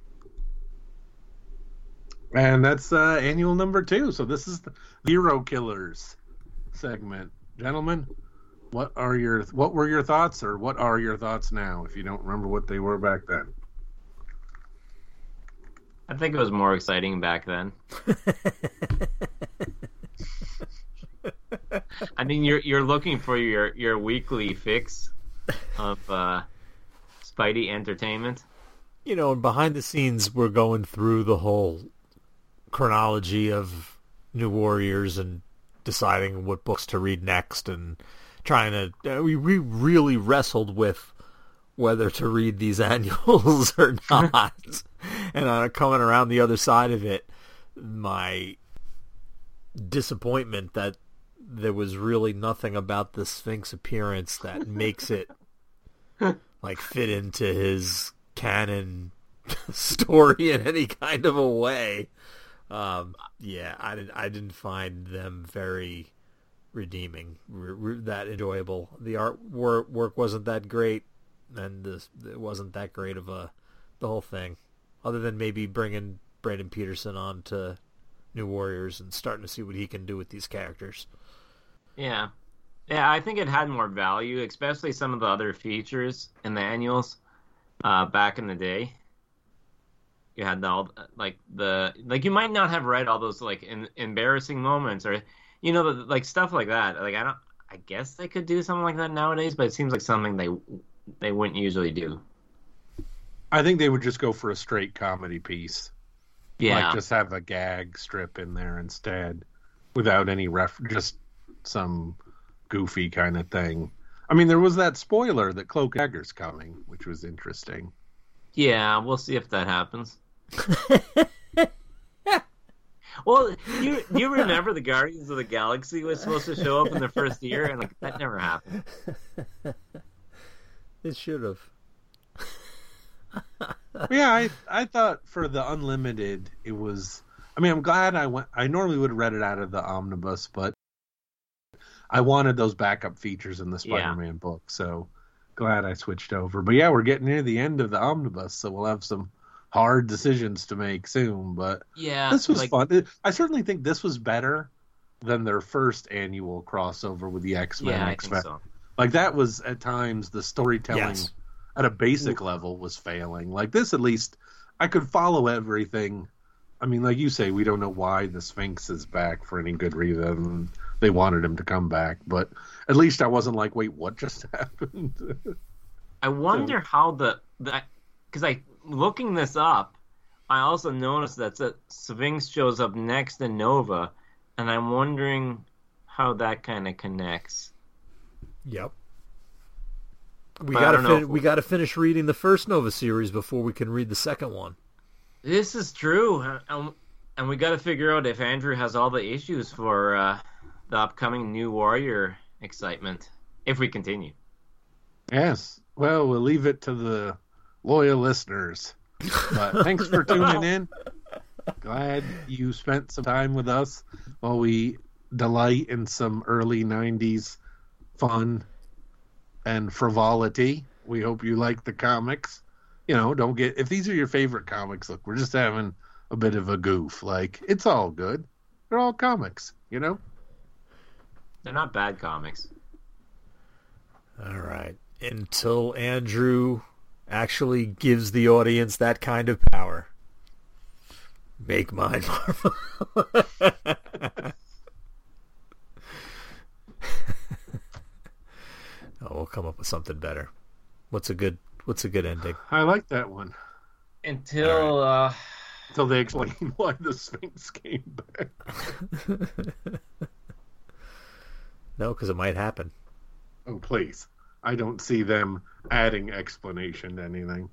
And that's annual number 2. So this is the Hero Killers segment. Gentlemen, what were your thoughts, or what are your thoughts now, if you don't remember what they were back then? I think it was more exciting back then. I mean, you're looking for your weekly fix of Spidey entertainment. You know, and behind the scenes, we're going through the whole chronology of New Warriors and deciding what books to read next, and trying to. We really wrestled with whether to read these annuals or not. And coming around the other side of it, my disappointment that there was really nothing about the Sphinx appearance that makes it like fit into his canon story in any kind of a way. Yeah, I didn't find them very redeeming, that enjoyable. The artwork wasn't that great, and it wasn't that great of the whole thing, other than maybe bringing Brandon Peterson on to New Warriors and starting to see what he can do with these characters. Yeah, I think it had more value, especially some of the other features in the annuals back in the day. You had you might not have read all those like embarrassing moments, or like stuff like that. Like I guess they could do something like that nowadays, but it seems like something they wouldn't usually do. I think they would just go for a straight comedy piece. Yeah. Like just have a gag strip in there instead, without any just some goofy kind of thing. I mean, there was that spoiler that Cloak and Dagger's coming, which was interesting. Yeah, we'll see if that happens. Well, you remember the Guardians of the Galaxy was supposed to show up in the first year, and like that never happened. It should have. Yeah, I thought for the Unlimited, it was. I mean, I'm glad I went. I normally would have read it out of the omnibus, but I wanted those backup features in the Spider-Man book, so glad I switched over. But yeah, we're getting near the end of the omnibus, so we'll have some hard decisions to make soon. But yeah, this was fun. I certainly think this was better than their first annual crossover with the X-Men. Yeah, I think so. Like that was at times the storytelling at a basic level was failing. Like this, at least I could follow everything. I mean, like you say, we don't know why the Sphinx is back for any good reason. They wanted him to come back, but at least I wasn't like, wait, what just happened? I wonder how because looking this up, I also noticed that the Sphinx shows up next in Nova, and I'm wondering how that kind of connects. Yep. We got to finish reading the first Nova series before we can read the second one. This is true, and we got to figure out if Andrew has all the issues for the upcoming New Warrior excitement, if we continue. Yes. Well, we'll leave it to the loyal listeners. But thanks for tuning in. Glad you spent some time with us while we delight in some early 90s fun and frivolity. We hope you like the comics. You know, if these are your favorite comics, look, we're just having a bit of a goof. Like, it's all good. They're all comics, you know? They're not bad comics. All right. Until Andrew actually gives the audience that kind of power. Make mine, Marvel. We'll come up with something better. What's a good ending? I like that one. Until they explain why the Sphinx came back. No, because it might happen. Oh, please. I don't see them adding explanation to anything.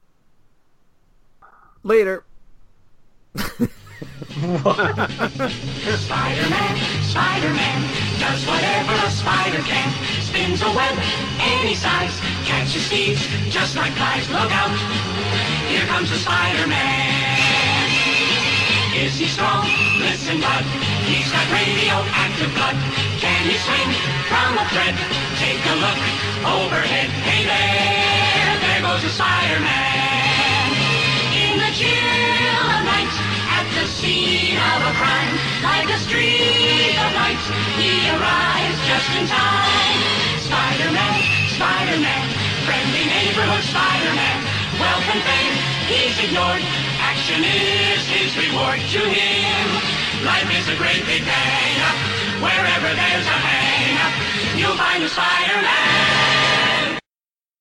Later. Spider-Man does whatever a spider can. Spins a web any size, catches thieves just like flies. Look out, here comes the Spider-Man. Is he strong? Listen, bud, he's got radioactive blood. Can he swing from a thread? Take a look overhead. Hey there goes the Spider-Man. In the chill of night, at the scene of a crime, like a streak of light, he arrives just in time. Spider-Man, Spider-Man, friendly neighborhood Spider-Man. Wealth and fame, he's ignored. Action is his reward to him. Life is a great big day. Wherever there's a hang, you'll find a Spider-Man.